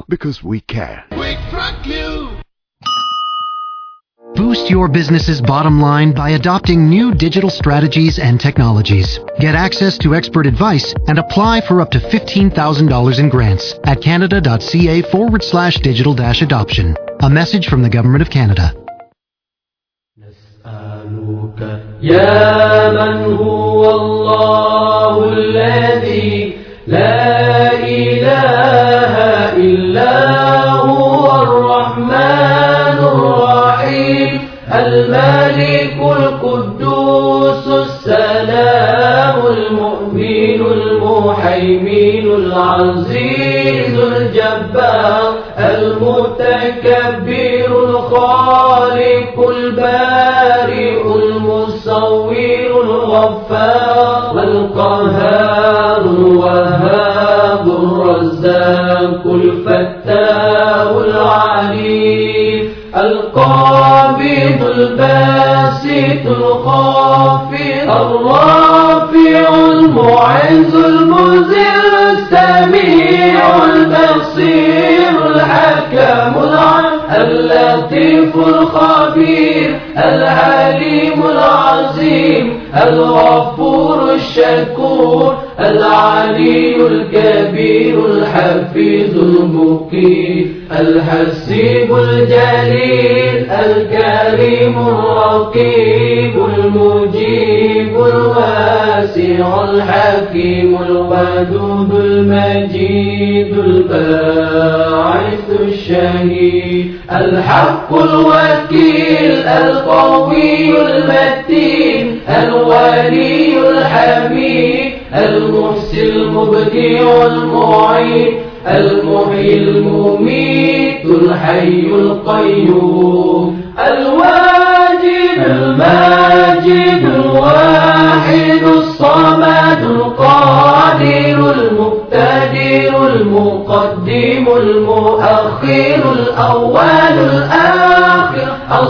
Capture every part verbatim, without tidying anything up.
because we care. Quick Track New. Boost your business's bottom line by adopting new digital strategies and technologies. Get access to expert advice and apply for up to fifteen thousand dollars in grants at canada.ca forward slash digital dash adoption. A message from the Government of Canada. يا من هو الله الذي لا إله إلا هو الرحمن الرحيم الملك القدوس السلام المؤمن المهيمن العزيز الجبار المتكبر الخالق البارئ المصور الغفار القهار الوهاب الرزاق الفتاح العليم القابض الباسط الخافض الرافع المعز المذل السميع البصير الحكم العليم اللطيف الخبير العليم العظيم الغفور الشكور العلي الكبير الحفيظ المقيم الحسيب الجليل الكريم الرقيب المجيب الواسع الحكيم الودود المجيد الباعث الشهيد الحق الوكيل القوي المتين الولي الحميد المحسن المبدع المعين المحيي المميت الحي القيوم الواجد الماجد الواحد الصمد القادر المقتدر المقدم المؤخر الأول الآخر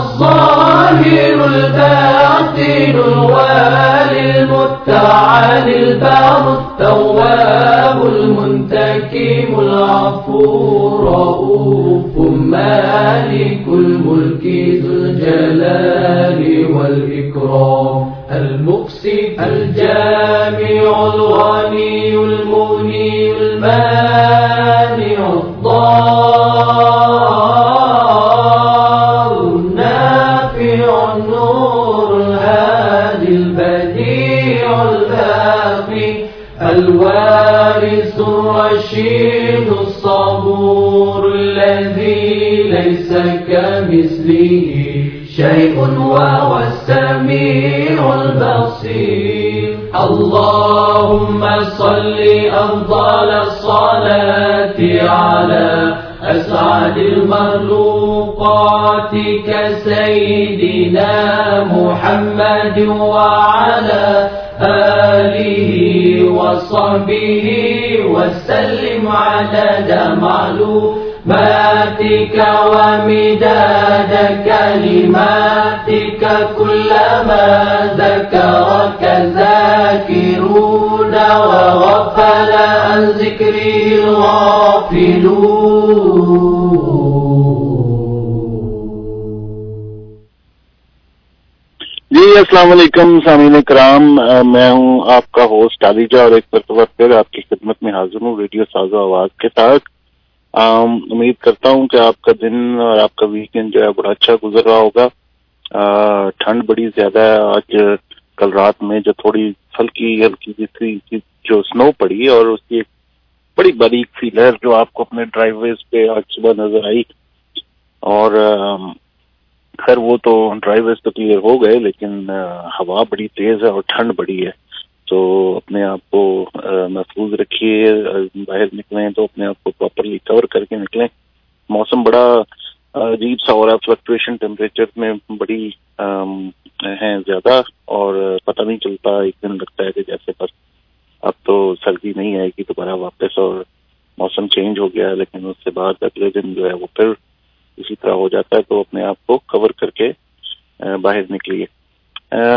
الظاهر الباطن الوالي المتعال البار التواب المنتكم العفو رؤوف مالك الملك ذو الجلال والإكرام المقسط الجامع الغني المغني المانع الضار النافع النور الهادي البديع الباقي الوارث الرشيد الصبور الذي ليس كمثله شيء وهو السميع البصير اللهم صل أفضل الصلاة على أسعد المخلوقات كسيدنا محمد وعلى آله وصحبه وسلم عدد معلوماتك ومداد كلماتك كلما ذكرك ذاكرون وغفل عن ذكره الغافلون. जी अस्सलाम वालेकुम सामीन कराम, मैं हूं आपका होस्ट आलिजा और एक मरतबा फिर आपकी खिदमत में हाजिर हूं रेडियो साज़ो आवाज के साथ। उम्मीद करता हूं कि आपका दिन और आपका वीकेंड जो है बड़ा अच्छा गुजर रहा होगा। ठंड बड़ी ज्यादा है आज, कल रात में जो थोड़ी हल्की हल्की सी जो स्नो पड़ी और उसकी एक बड़ी बारीक सी लहर जो आपको अपने ड्राइववेज पे आज सुबह नजर आई। और खैर वो तो ड्राइवेज तो क्लियर हो गए, लेकिन हवा बड़ी तेज है और ठंड बड़ी है, तो अपने आप को महफूज रखिए। बाहर निकलें तो अपने आप को प्रॉपरली कवर करके निकलें। मौसम बड़ा अजीब सा हो रहा है, फ्लक्चुएशन टेम्परेचर में बड़ी है ज्यादा और पता नहीं चलता। एक दिन लगता है कि जैसे बस अब तो सर्दी नहीं आएगी दोबारा वापस और मौसम चेंज हो गया है, लेकिन उसके बाद अगले दिन जो है वो फिर इसी तरह हो जाता है। तो अपने आप को कवर करके बाहर निकलिए।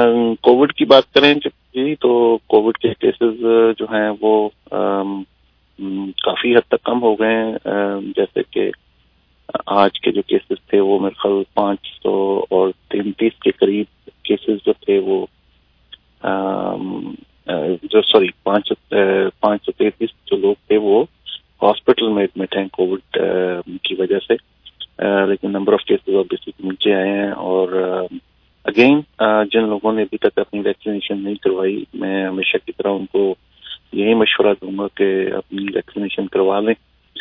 कोविड की बात करें जी तो कोविड के केसेस जो हैं वो کافی حد تک کم ہو گئے ہیں. جیسے کہ آج کے جو کیسز تھے وہ میرے خیال پانچ سو اور تینتیس کے قریب کیسز جو تھے وہ جو سوری پانچ پانچ سو تینتیس جو لوگ تھے وہ ہاسپٹل میں ایڈمٹ ہیں کووڈ کی وجہ سے. لیکن نمبر آف کیسز آبویسلی نیچے آئے ہیں. اور اگین جن لوگوں نے ابھی تک اپنی ویکسینیشن نہیں کروائی میں ہمیشہ کی طرح ان کو یہی مشورہ دوں گا کہ اپنی ویکسینیشن کروا لیں.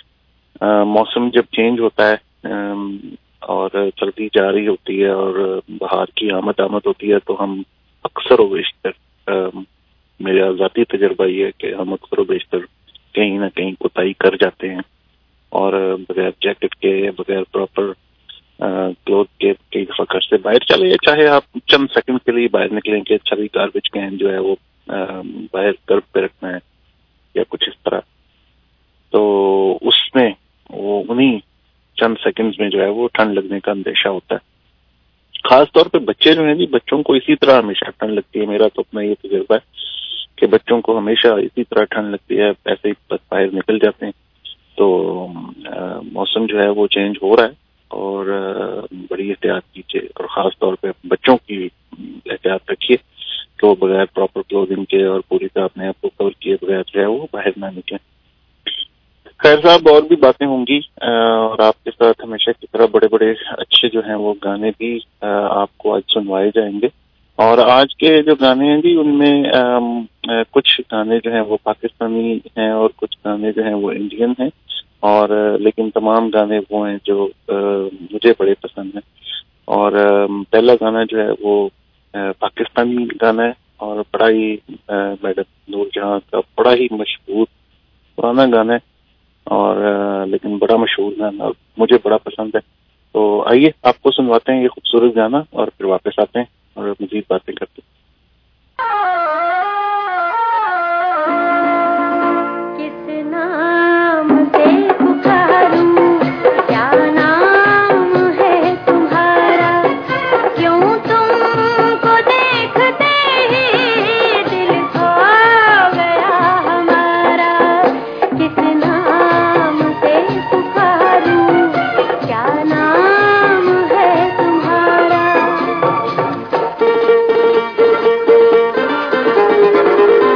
موسم جب چینج ہوتا ہے اور سردی جا رہی ہوتی ہے اور بہار کی آمد آمد ہوتی ہے تو ہم اکثر و بیشتر میرا ذاتی تجربہ یہ ہے کہ ہم اکثر و بیشتر کہیں نہ کہیں کوتاہی کر جاتے ہیں اور بغیر جیکٹ کے بغیر پراپر کلوتھ کے کئی دفعہ گھر سے باہر چلے جائیں. چاہے آپ چند سیکنڈ کے لیے باہر نکلیں کہ اچھا بھی گاربیج کین جو ہے وہ باہر کرب پہ رکھنا ہے یا کچھ اس طرح, تو اس میں وہ انہیں چند سیکنڈز میں جو ہے وہ ٹھنڈ لگنے کا اندیشہ ہوتا ہے. خاص طور پہ بچے جو ہیں جی بچوں کو اسی طرح ہمیشہ ٹھنڈ لگتی ہے. میرا تو اپنا یہ تجربہ ہے کہ بچوں کو ہمیشہ اسی طرح ٹھنڈ لگتی ہے, ایسے ہی بس باہر نکل جاتے ہیں. تو موسم جو ہے وہ چینج ہو رہا ہے اور بڑی احتیاط کیجیے اور خاص طور پہ بچوں کی احتیاط رکھیے کہ وہ بغیر پراپر کلوزنگ کے اور پوری طرح اپنے آپ کو کور کیے بغیر جو ہے وہ باہر نہ نکلیں. خیر صاحب اور بھی باتیں ہوں گی اور آپ کے ساتھ ہمیشہ کی طرح بڑے بڑے اچھے جو ہیں وہ گانے بھی آپ کو آج سنوائے جائیں گے. اور آج کے جو گانے ہیں جی ان میں کچھ گانے جو ہیں وہ پاکستانی ہیں اور کچھ گانے جو ہیں وہ انڈین ہیں, اور لیکن تمام گانے وہ ہیں جو مجھے بڑے پسند ہیں. اور پہلا گانا جو ہے وہ پاکستانی گانا ہے اور بڑا ہی میڈم نور جہاں کا بڑا ہی مشہور پرانا گانا ہے اور لیکن بڑا مشہور گانا اور مجھے بڑا پسند ہے. تو آئیے آپ کو سنواتے ہیں یہ خوبصورت گانا اور پھر واپس آتے ہیں اور مزید باتیں کرتے ہیں. تمہارا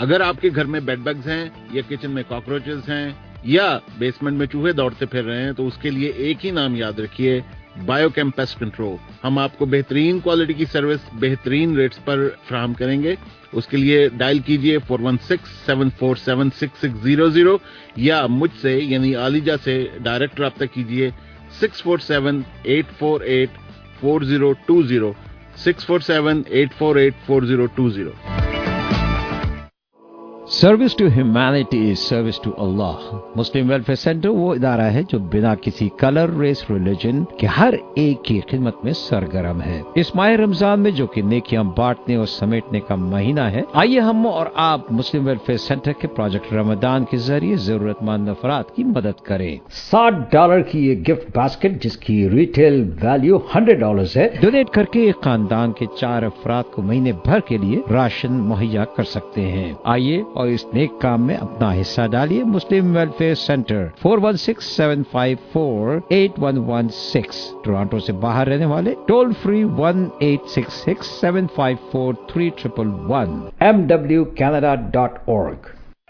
اگر آپ کے گھر میں بیڈ بگز ہیں یا کچن میں کاکروچز ہیں یا بیسمنٹ میں چوہے دوڑتے پھر رہے ہیں تو اس کے لیے ایک ہی نام یاد رکھیے، بایو کیم پیسٹ کنٹرول. ہم آپ کو بہترین کوالٹی کی سروس بہترین ریٹس پر فراہم کریں گے. اس کے لیے ڈائل کیجئے four one six seven four seven six six zero zero یا مجھ سے یعنی عالیجہ سے ڈائریکٹ رابطہ کیجئے six four seven eight four eight four zero two zero six four seven eight four eight four zero two zero. Service to humanity is service to اللہ. Muslim welfare centre وہ ادارہ ہے جو بنا کسی کلر، ریس، ریلیجن کے ہر ایک کی خدمت میں سرگرم ہے. اس ماہ رمضان میں جو کہ نیکیاں بانٹنے اور سمیٹنے کا مہینہ ہے، آئیے ہم اور آپ مسلم ویلفیئر سینٹر کے پروجیکٹ رمضان کے ذریعے ضرورت مند افراد کی مدد کریں. ساٹھ ڈالر کی یہ گفٹ باسکٹ جس کی ریٹیل ویلیو ہنڈریڈ ڈالر ہے، ڈونیٹ کر کے ایک خاندان کے چار افراد کو مہینے بھر کے لیے راشن مہیا کر سکتے ہیں. آئیے اور اس نیک کام میں اپنا حصہ ڈالیے. Muslim welfare centre four one six seven five four eight one one six. Toronto سے باہر رہنے والے toll free one eight six six seven five four three triple one. M W Canada dot org.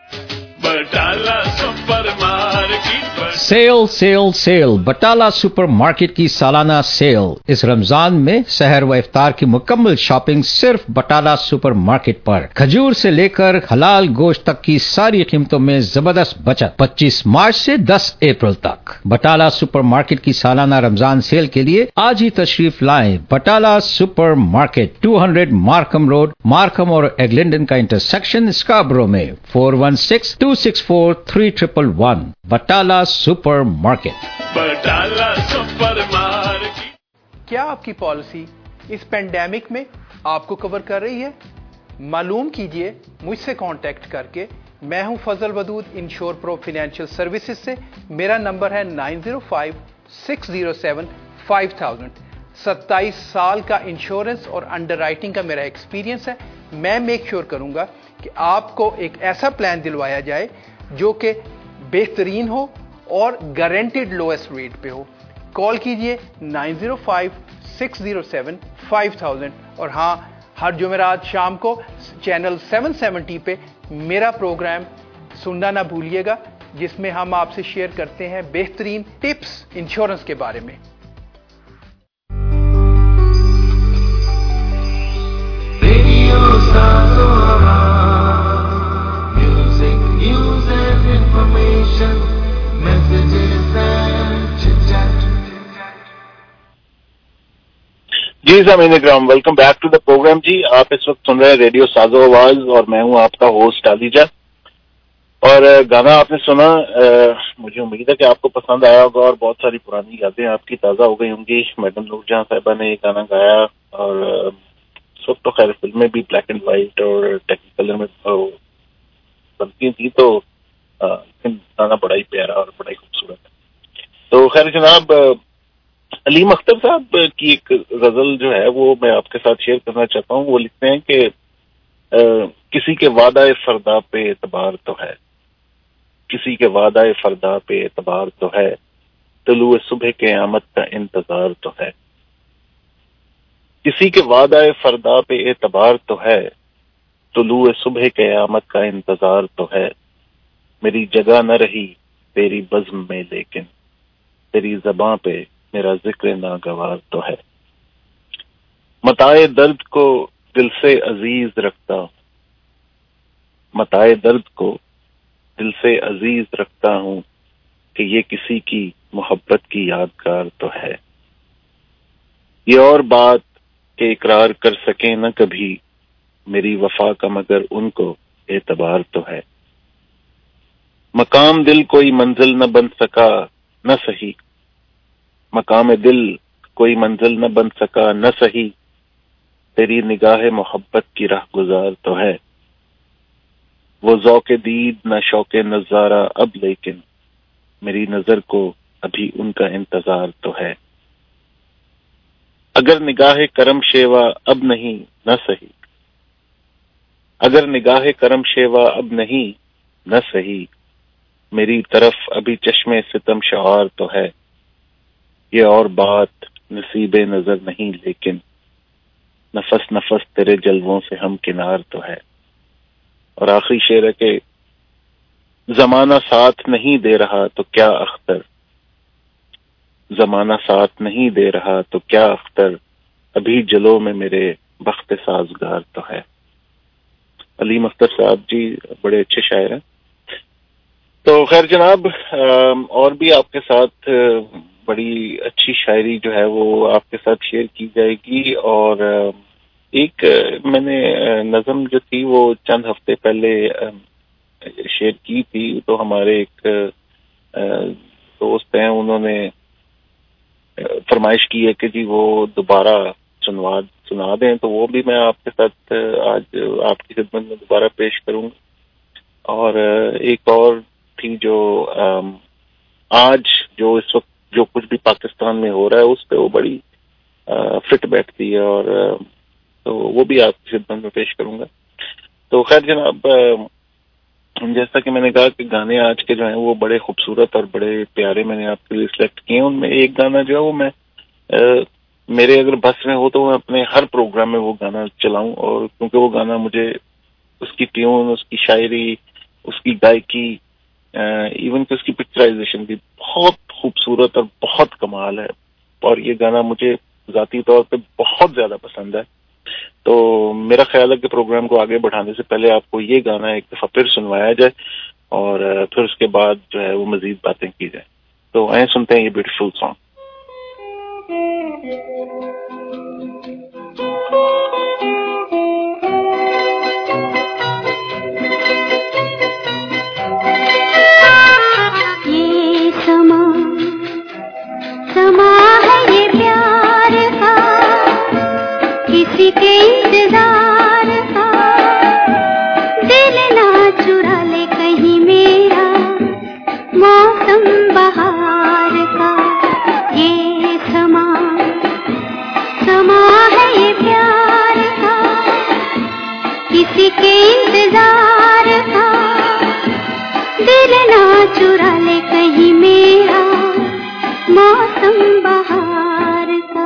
Batala super market sale sale sale Batala super market کی سالانہ cell. اس رمضان میں سحر و افطار کی مکمل شاپنگ صرف بٹالہ سپر مارکیٹ پر. کھجور سے لے کر حلال گوشت تک کی ساری قیمتوں میں زبردست بچت. پچیس مارچ سے دس اپریل تک بٹالہ سپر مارکیٹ کی سالانہ رمضان سیل کے لیے آج ہی تشریف لائیں. Batala super market two hundred Markham road, Markham اور ایگلنڈن کا انٹرسیکشن اسکاربرو میں. Four one six two six four three triple one. Batala super market. Batala super market. کیا آپ کی پالیسی اس پینڈیمک میں آپ کو کور کر رہی ہے؟ معلوم کیجئے مجھ سے کانٹیکٹ کر کے. میں ہوں Fazal Wadood insure pro financial services سے. میرا نمبر ہے nine zero five six zero seven five thousand. ستائیس سال کا انشورنس اور انڈر رائٹنگ کا میرا ایکسپیرینس ہے. میں میک شیور کروں گا کہ آپ کو ایک ایسا پلان دلوایا جائے جو کہ بہترین ہو اور گارنٹیڈ لوئسٹ ریٹ پہ ہو. کال کیجئے nine zero five six zero seven five thousand. اور ہاں، ہر جمعرات شام کو چینل سیون سیونٹی پہ میرا پروگرام سننا نہ بھولیے گا، جس میں ہم آپ سے شیئر کرتے ہیں بہترین ٹپس انشورنس کے بارے میں. جی سامعین اکرام، welcome back to the program. جی آپ اس وقت سن رہے ہیں ریڈیو سازو آواز اور میں ہوں آپ کا ہوسٹ عالیجہ. اور گانا آپ نے سنا، مجھے امید ہے کہ آپ کو پسند آیا ہوگا اور بہت ساری پرانی یادیں آپ کی تازہ ہو گئی ہوں گی. میڈم نور جہاں صاحبہ نے یہ گانا گایا اور اس وقت تو خیر فلمیں بھی بلیک اینڈ وائٹ اور ٹیکنیکل میں بنتی تھی، تو گانا بڑا ہی پیارا اور بڑا ہی خوبصورت ہے. تو خیر جناب، علیم اختر صاحب کی ایک غزل جو ہے وہ میں آپ کے ساتھ شیئر کرنا چاہتا ہوں. وہ لکھتے ہیں کہ کسی کے وعدہ فردا پہ اعتبار تو ہے، کسی کے وعدہ فردا پہ اعتبار تو ہے، طلوع صبح قیامت کا انتظار تو ہے. کسی کے وعدہ فردا پہ اعتبار تو ہے، طلوع صبح قیامت کا انتظار تو ہے. میری جگہ نہ رہی تیری بزم میں لیکن تیری زباں پہ میرا ذکر ناگوار تو ہے. متاع درد کو دل سے عزیز رکھتا ہوں، متاع درد کو دل سے عزیز رکھتا ہوں کہ یہ کسی کی محبت کی یادگار تو ہے. یہ اور بات کہ اقرار کر سکیں نہ کبھی میری وفا کا مگر ان کو اعتبار تو ہے. مقام دل کوئی منزل نہ بن سکا نہ صحیح، مقام دل کوئی منزل نہ بن سکا نہ صحیح، تیری نگاہ محبت کی راہ گزار تو ہے. وہ ذوق دید نہ شوق نظارہ اب لیکن میری نظر کو ابھی ان کا انتظار تو ہے. اگر نگاہ کرم شیوا اب نہیں نہ صحیح، اگر نگاہ کرم شیوا اب نہیں نہ صحیح، میری طرف ابھی چشمے ستم شعار تو ہے. یہ اور بات نصیب نظر نہیں لیکن نفس نفس تیرے جلووں سے ہم کنار تو ہے. اور آخری شعر ہے کہ زمانہ ساتھ نہیں دے رہا تو کیا اختر، زمانہ ساتھ نہیں دے رہا تو کیا اختر، ابھی جلو میں میرے بخت سازگار تو ہے۔ علیم اختر صاحب جی بڑے اچھے شاعر ہیں۔ تو خیر جناب، اور بھی آپ کے ساتھ بڑی اچھی شاعری جو ہے وہ آپ کے ساتھ شیئر کی جائے گی، اور ایک میں نے نظم جو تھی وہ چند ہفتے پہلے شیئر کی تھی، تو ہمارے ایک دوست ہیں انہوں نے فرمائش کی ہے کہ جی وہ دوبارہ سنوا سنا دیں، تو وہ بھی میں آپ کے ساتھ آج آپ کی خدمت میں دوبارہ پیش کروں گا۔ اور ایک اور تھی جو آج جو اس وقت جو کچھ بھی پاکستان میں ہو رہا ہے اس پہ وہ بڑی فٹ بیٹھتی ہے، اور تو وہ بھی آپ کی خدمت میں پیش کروں گا۔ تو خیر جناب، جیسا کہ میں نے کہا کہ گانے آج کے جو ہیں وہ بڑے خوبصورت اور بڑے پیارے میں نے آپ کے لیے سلیکٹ کیے ہیں۔ ان میں ایک گانا جو ہے وہ میں میرے اگر بس میں ہو تو میں اپنے ہر پروگرام میں وہ گانا چلاؤں، اور کیونکہ وہ گانا مجھے اس کی ٹیون، اس کی شاعری، اس کی گائیکی، ایون کہ اس کی پکچرائزیشن بھی بہت خوبصورت اور بہت کمال ہے، اور یہ گانا مجھے ذاتی طور پہ بہت زیادہ پسند ہے۔ تو میرا خیال ہے کہ پروگرام کو آگے بڑھانے سے پہلے آپ کو یہ گانا ایک دفعہ پھر سنوایا جائے، اور پھر اس کے بعد جو ہے وہ مزید باتیں کی جائیں۔ تو آئیں سنتے ہیں یہ بیوٹیفل سانگ۔ یہ سما سما ہے یہ پیار کا، کسی کے انتظار کا، دل نہ چرا لے کہیں میرا موسم بہار کا۔ یہ سما سما ہے یہ پیار کا، کسی کے انتظار کا، دل نہ چرا لے کہیں میرا موسم بہار کا۔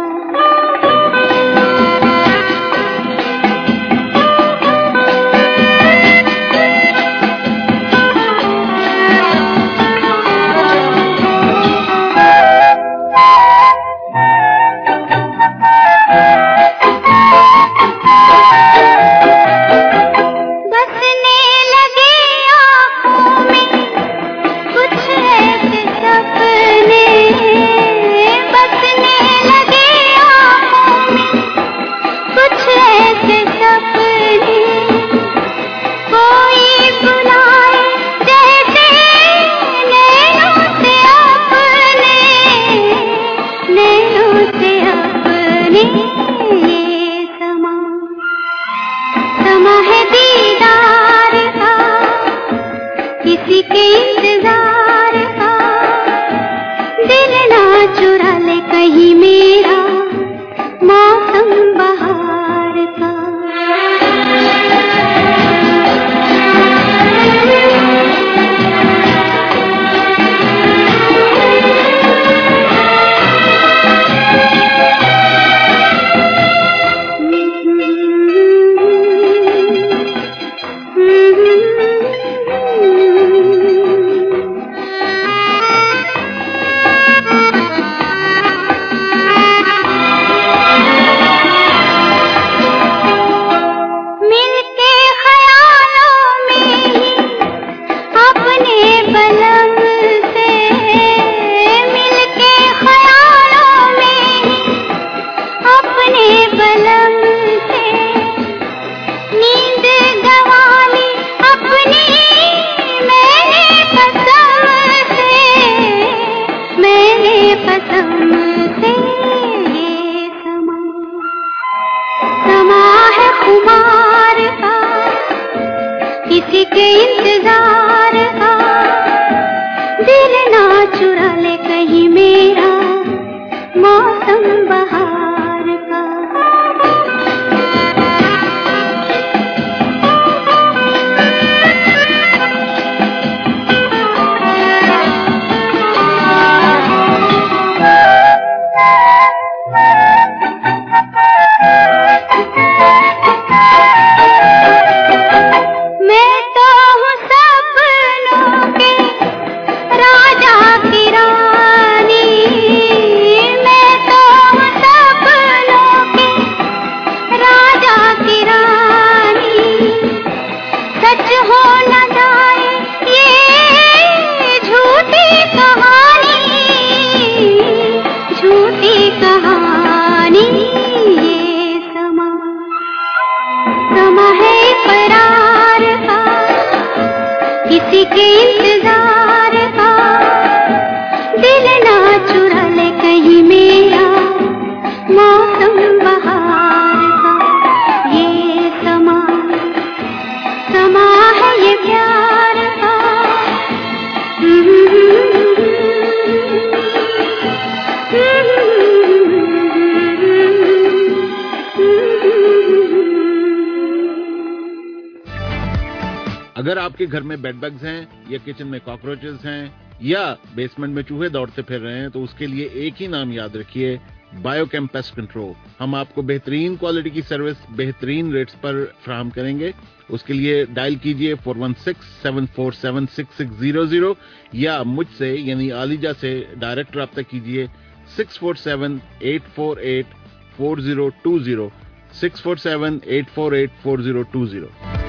میں اگر آپ کے گھر میں بیڈ بگز ہیں یا کچن میں کاکروچز ہیں یا بیسمنٹ میں چوہے دوڑتے پھر رہے ہیں تو اس کے لیے ایک ہی نام یاد رکھیے، بایو کیم پیسٹ کنٹرول. ہم آپ کو بہترین کوالٹی کی سروس بہترین ریٹس پر فراہم کریں گے. اس کے لیے ڈائل کیجئے four one six seven four seven six six zero zero یا مجھ سے یعنی عالیجہ سے ڈائریکٹ رابطہ کیجئے six four seven eight four eight four zero two zero six four seven eight four eight four zero two zero.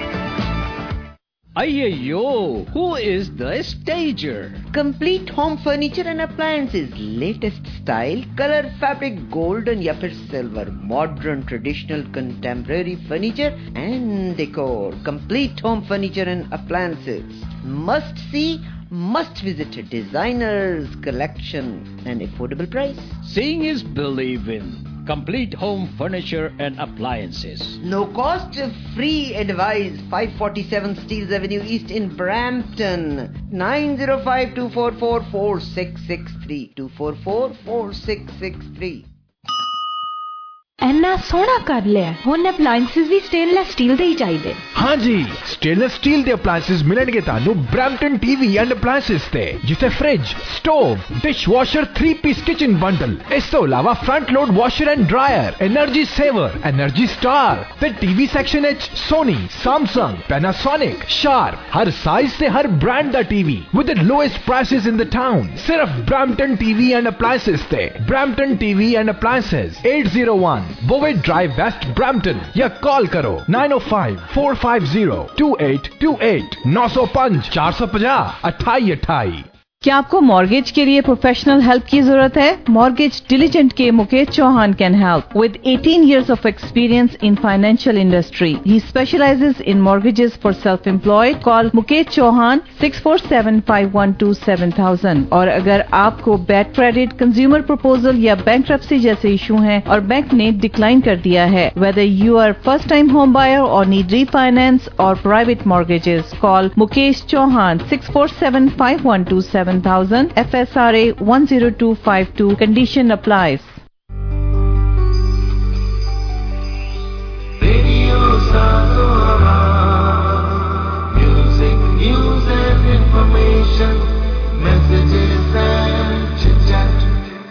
Ayyo, who is the stager? Complete home furniture and appliances, latest style, color, fabric, golden या फिर silver, modern, traditional, contemporary furniture and decor. Complete home furniture and appliances. Must see, must visit designers collection and affordable price. Seeing is believing. Complete home furniture and appliances. No cost, free advice. five forty-seven Steeles Avenue East in Brampton. nine zero five two four four four six six three. two four four four six six three. ਇੰਨਾ ਸੋਹਣਾ ਕਰ ਲਿਆ, ਹੁਣ appliances ਵੀ stainless steel ਦੇ ਹੀ ਚਾਹੀਦੇ. ਹਾਂ ਜੀ, stainless steel ਦੇ ਅਪਲਾਈਐਂਸਸ ਮਿਲਣਗੇ ਤੁਹਾਨੂੰ ਬ੍ਰੈਂਪਟਨ ਟੀਵੀ ਐਂਡ ਅਪਲਾਈਐਂਸਸ ਤੇ, ਜਿੱਥੇ fridge, stove, dishwasher, three piece kitchen bundle, ਇਸ ਤੋਂ ਇਲਾਵਾ front load washer and dryer, energy saver, energy star ਤੇ ਟੀਵੀ ਸੈਕਸ਼ਨ ਵਿੱਚ ਸੋਨੀ, ਸੈਮਸੰਗ, ਪੈਨਾਸੋਨਿਕ, ਸ਼ਾਰਪ, ਹਰ ਸਾਈਜ਼ ਤੇ ਹਰ ਬ੍ਰਾਂਡ ਦਾ TV with the lowest prices in the town. ਸਿਰਫ ਬ੍ਰੈਂਪਟਨ ਟੀਵੀ ਐਂਡ ਅਪਲਾਈਐਂਸਸ ਤੇ. Brampton TV and appliances eight oh one Bovey Drive West Brampton या call करो nine oh five four five zero two eight two eight nine oh five four five zero अट्ठाई अट्ठाई. क्या आपको mortgage के लिए professional help की जरूरत है? मॉर्गेज डिलीजेंट के Mukesh Chauhan can help with eighteen years of experience in financial industry. He specializes in mortgages for self-employed. Call Mukesh Chauhan six four seven five one two seven thousand. और अगर आपको बैड क्रेडिट, कंज्यूमर प्रपोजल या bankruptcy जैसे issue हैं और bank ने decline कर दिया है, whether you are first time home buyer or need refinance or private mortgages, call Mukesh Chauhan six four seven five one two seven thousand. F S R A one zero two five two. Condition applies. Radio Sagoa, music, news and information, messages and chit-chat.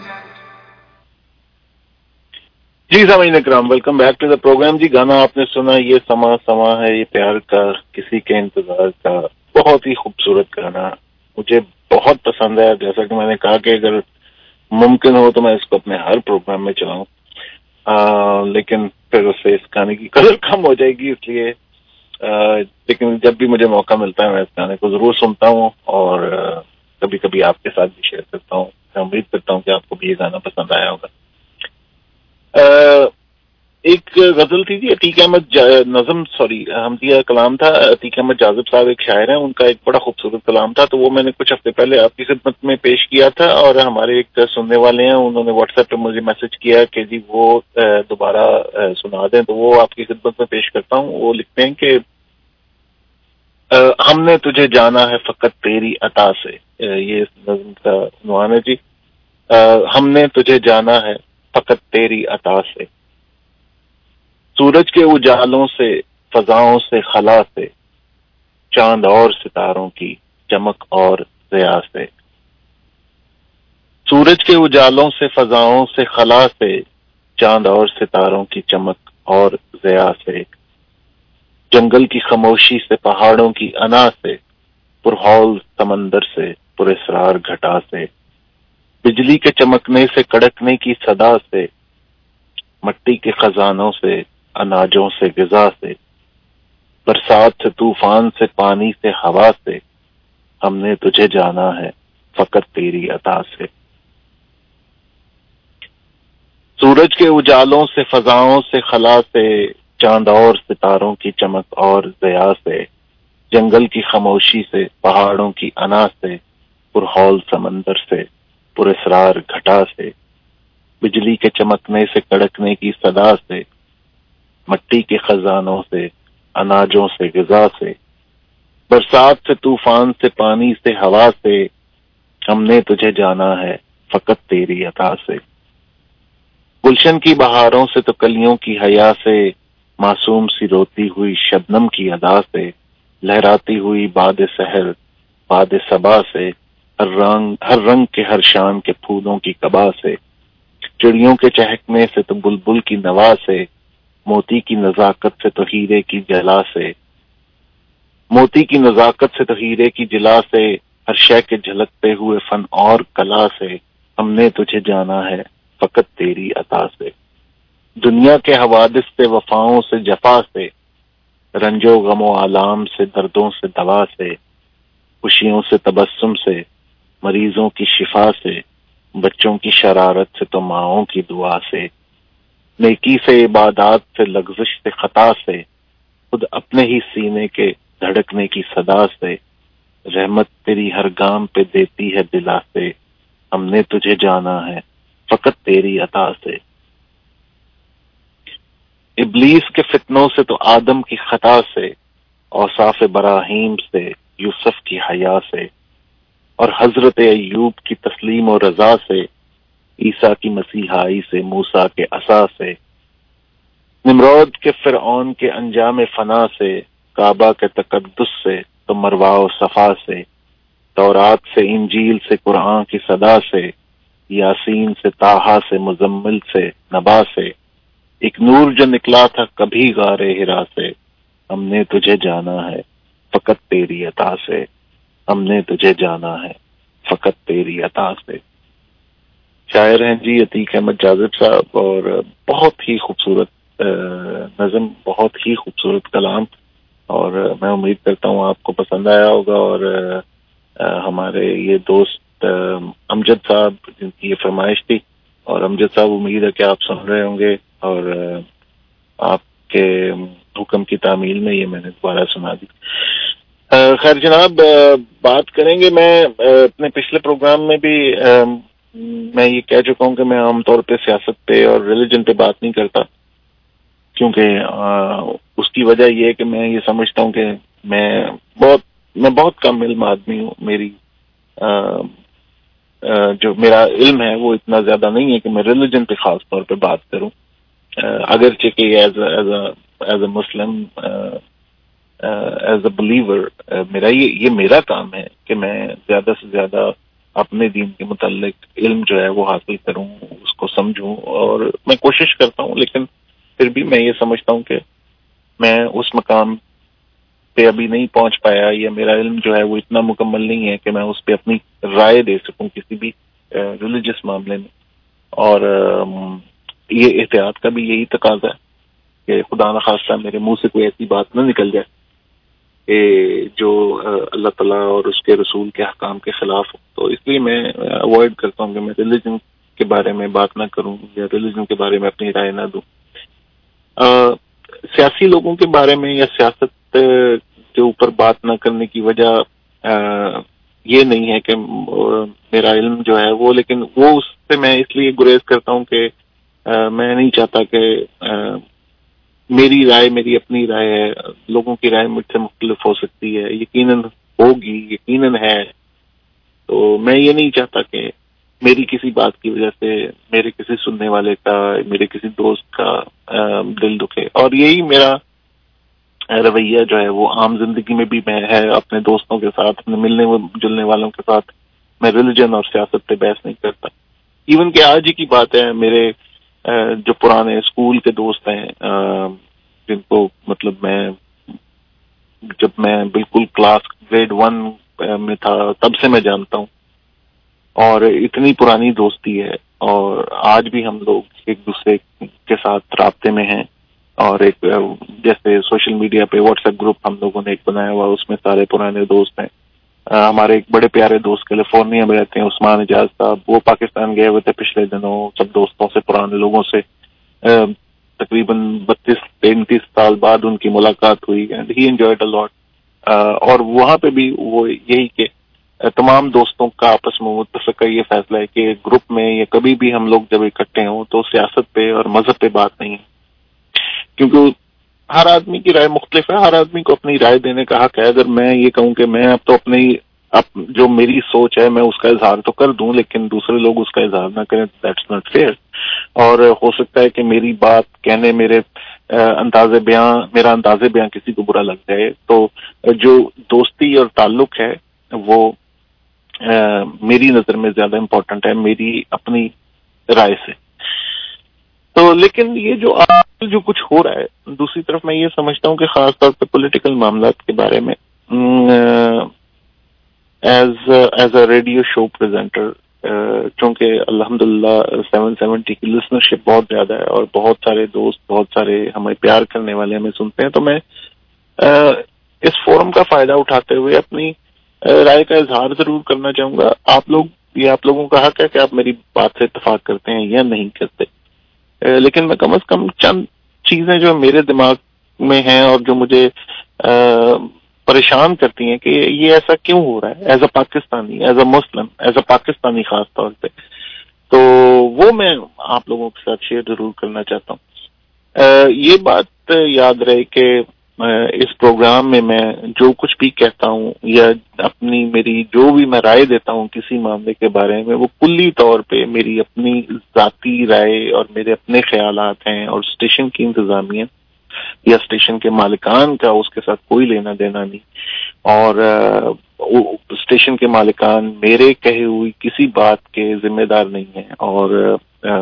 जी सामीन इकराम, welcome back to the program. जी, गाना आपने सुना, ये समा समा है, ये प्यार का, किसी के इंतजार का. बहुत ही खूबसूरत गाना, मुझे बहुत पसंद है. जैसा कि मैंने कहा कि अगर मुमकिन हो तो मैं इसको अपने हर प्रोग्राम में चलाऊं, लेकिन फिर उससे इस गाने की कदर कम हो जाएगी, इसलिए आ, लेकिन जब भी मुझे मौका मिलता है मैं इस गाने को जरूर सुनता हूं और कभी कभी आपके साथ भी शेयर करता हूं. मैं उम्मीद करता हूं कि आपको भी ये गाना पसंद आया होगा. आ, एक गजल थी जी, अतीक अहमद नज़म सॉरी हमदिया कलाम था. अतीक अहमद जाज़िब साहब एक शायर हैं, उनका एक बड़ा खूबसूरत कलाम था, तो वो मैंने कुछ हफ्ते पहले आपकी खिदमत में पेश किया था और हमारे एक सुनने वाले हैं, उन्होंने व्हाट्सएप पे मुझे मैसेज किया कि जी वो दोबारा सुना दें, तो वो आपकी खिदमत में पेश करता हूँ. वो लिखते हैं कि हमने तुझे जाना है फकत तेरी अता से, ये नज़म का उन्वान है जी. हमने तुझे जाना है फकत तेरी अता से, सूरज के उजालों से, फजाओं से, खला से, चांद और सितारों की चमक और ज़िया से. सूरज के उजालों से, फजाओं से, खला से, चांद और सितारों की चमक और ज़िया से, जंगल की खामोशी से, पहाड़ों की अना से, पुरहौल समंदर से, पुरस्रार घटा से, बिजली के चमकने से, कड़कने की सदा से, मट्टी के खजानों से, अनाजों से, गिजा से, बरसात से, तूफान से, पानी से, हवा से, हमने तुझे जाना है फकत तेरी अता से. सूरज के उजालों से, फजाओं से, खला से, चांद और सितारों की चमक और ज़िया से, जंगल की खामोशी से, पहाड़ों की अना से, पुरहौल समंदर से, पुरस्रार घटा से, बिजली के चमकने से, कड़कने की सदा से, मट्टी के खजानों से, अनाजों से, गिजा से, बरसात से, तूफान से, पानी से, हवा से, हमने तुझे जाना है फकत तेरी अता से. गुलशन की बहारों से तो कलियों की हया से, मासूम सी रोती हुई शबनम की अदा से, لہراتی ہوئی باد سحر باد صبا سے، ہر رنگ ہر رنگ کے ہر شان کے پھولوں کی قبا سے، چڑیوں کے چہکنے سے تو بلبل کی نوا سے، موتی کی نزاکت سے تو ہیرے کی جلا سے، موتی کی نزاکت سے تو ہیرے کی جلا سے، ہر شے کے جھلکتے ہوئے فن اور کلا سے، ہم نے تجھے جانا ہے فقط تیری عطا سے، دنیا کے حوادث سے وفاؤں سے جفا سے، رنج و غم و آلام سے دردوں سے دوا سے، خوشیوں سے تبسم سے، مریضوں کی شفا سے، بچوں کی شرارت سے تو ماؤں کی دعا سے، نیکی سے عبادات سے لغزش سے خطا سے، خود اپنے ہی سینے کے دھڑکنے کی صدا سے، رحمت تیری ہر گام پہ دیتی ہے دلا سے، ہم نے تجھے جانا ہے فقط تیری عطا سے، ابلیس کے فتنوں سے تو آدم کی خطا سے، اوصاف براہیم سے، یوسف کی حیا سے، اور حضرت ایوب کی تسلیم و رضا سے، عیسیٰ کی مسیحائی سے، موسیٰ کے عصا سے، نمرود کے فرعون کے انجام فنا سے، کعبہ کے تقدس سے تو مروہ و صفا سے، تورات سے انجیل سے قرآن کی صدا سے، یاسین سے طٰہٰ سے مزمل سے نبا سے، ایک نور جو نکلا تھا کبھی غار ہرا سے، ہم نے تجھے جانا ہے فقط تیری عطا سے، ہم نے تجھے جانا ہے فقط تیری عطا سے۔ شاعر ہیں جی عتیق احمد جاذب صاحب، اور بہت ہی خوبصورت نظم، بہت ہی خوبصورت کلام، اور میں امید کرتا ہوں آپ کو پسند آیا ہوگا۔ اور ہمارے یہ دوست امجد صاحب جن کی یہ فرمائش تھی، اور امجد صاحب امید ہے کہ آپ سن رہے ہوں گے، اور آپ کے حکم کی تعمیل میں یہ میں نے دوبارہ سنا دی۔ خیر جناب، بات کریں گے، میں اپنے پچھلے پروگرام میں بھی میں یہ کہہ چکا ہوں کہ میں عام طور پہ سیاست پہ اور ریلیجن پہ بات نہیں کرتا، کیونکہ اس کی وجہ یہ ہے کہ میں یہ سمجھتا ہوں کہ میں بہت میں بہت کم علم آدمی ہوں، میری جو میرا علم ہے وہ اتنا زیادہ نہیں ہے کہ میں ریلیجن پہ خاص طور پہ بات کروں، اگرچہ کہ as a Muslim, as a believer, میرا یہ یہ میرا کام ہے کہ میں زیادہ سے زیادہ اپنے دین کے متعلق علم جو ہے وہ حاصل کروں، اس کو سمجھوں، اور میں کوشش کرتا ہوں، لیکن پھر بھی میں یہ سمجھتا ہوں کہ میں اس مقام پہ ابھی نہیں پہنچ پایا، یا میرا علم جو ہے وہ اتنا مکمل نہیں ہے کہ میں اس پہ اپنی رائے دے سکوں کسی بھی ریلیجس معاملے میں، اور یہ احتیاط کا بھی یہی تقاضا ہے کہ خدا نخواستہ میرے منہ سے کوئی ایسی بات نہ نکل جائے کہ جو اللہ تعالیٰ اور اس کے رسول کے احکام کے خلاف ہو، تو اس لیے میں اوائڈ کرتا ہوں کہ میں ریلیجن کے بارے میں بات نہ کروں یا ریلیجن کے بارے میں اپنی رائے نہ دوں۔ سیاسی لوگوں کے بارے میں یا سیاست کے اوپر بات نہ کرنے کی وجہ یہ نہیں ہے کہ میرا علم جو ہے وہ، لیکن وہ اس سے میں اس لیے گریز کرتا ہوں کہ میں نہیں چاہتا کہ میری رائے میری اپنی رائے ہے، لوگوں کی رائے مجھ سے مختلف ہو سکتی ہے، یقیناً ہوگی، یقیناً ہے، تو میں یہ نہیں چاہتا کہ میری کسی بات کی وجہ سے میرے کسی سننے والے کا، میرے کسی دوست کا دل دکھے، اور یہی میرا رویہ جو ہے وہ عام زندگی میں بھی میں ہے، اپنے دوستوں کے ساتھ، اپنے ملنے جلنے والوں کے ساتھ میں ریلیجن اور سیاست پہ بحث نہیں کرتا۔ ایون کہ آج ہی کی بات ہے، میرے جو پرانے اسکول کے دوست ہیں جن کو مطلب میں جب میں بالکل کلاس گریڈ ون میں تھا تب سے میں جانتا ہوں، اور اتنی پرانی دوستی ہے، اور آج بھی ہم لوگ ایک دوسرے کے ساتھ رابطے میں ہیں، اور ایک جیسے سوشل میڈیا پہ واٹس ایپ گروپ ہم لوگوں نے ایک بنایا ہوا، اس میں سارے پرانے دوست ہیں۔ ہمارے ایک بڑے پیارے دوست کیلیفورنیا میں رہتے ہیں، عثمان اجاز صاحب، وہ پاکستان گئے ہوئے تھے پچھلے دنوں، سب دوستوں سے، پرانے لوگوں سے تقریباً بتیس تینتیس سال بعد ان کی ملاقات ہوئی، اینڈ ہی انجوائڈ اے لاٹ۔ اور وہاں پہ بھی وہ یہی کہ تمام دوستوں کا آپس میں متفقہ یہ فیصلہ ہے کہ گروپ میں یا کبھی بھی ہم لوگ جب اکٹھے ہوں تو سیاست پہ اور مذہب پہ بات نہیں ہے، کیونکہ ہر آدمی کی رائے مختلف ہے، ہر آدمی کو اپنی رائے دینے کا حق ہے۔ اگر میں یہ کہوں کہ میں اب تو اپنی اب جو میری سوچ ہے میں اس کا اظہار تو کر دوں، لیکن دوسرے لوگ اس کا اظہار نہ کریں، دیٹس ناٹ فیئر۔ اور ہو سکتا ہے کہ میری بات کہنے، میرے अंदाज़े बयां मेरा अंदाज़े बयां किसी को बुरा लग जाए, तो जो दोस्ती और ताल्लुक है वो आ, मेरी नज़र में ज़्यादा इम्पोर्टेंट है मेरी अपनी राय से। तो लेकिन ये जो आज जो कुछ हो रहा है, दूसरी तरफ मैं ये समझता हूँ कि ख़ास तौर पे पॉलिटिकल मामलात के बारे में as as a radio show presenter, चूँकि अल्हम्दुलिल्लाह सेवन सेवेंटी की लिसनरशिप बहुत ज़्यादा है और बहुत सारे दोस्त, बहुत सारे हमें प्यार करने वाले हमें सुनते हैं, तो मैं आ, इस फोरम का फ़ायदा उठाते हुए अपनी राय का इजहार ज़रूर करना चाहूँगा। आप लोग, ये आप लोगों का हक है कि आप मेरी बात से इत्तेफाक करते हैं या नहीं करते, लेकिन मैं कम अज कम चंद चीजें जो मेरे दिमाग में हैं और जो मुझे आ, परेशान करती हैं कि ये ऐसा क्यों हो रहा है as a Pakistani, as a Muslim, as a Pakistani खास तौर पे, तो वो मैं आप लोगों के साथ शेयर जरूर करना चाहता हूँ। ये बात याद रहे कि इस प्रोग्राम में मैं जो कुछ भी कहता हूँ या अपनी मेरी जो भी मैं राय देता हूँ किसी मामले के बारे में, वो कुल्ली तौर पे मेरी अपनी जाती राय और मेरे अपने ख्यालात हैं और स्टेशन की इंतजामिया या स्टेशन के मालिकान का उसके साथ कोई लेना देना नहीं, और स्टेशन के मालिकान मेरे कहे हुई किसी बात के जिम्मेदार नहीं है, और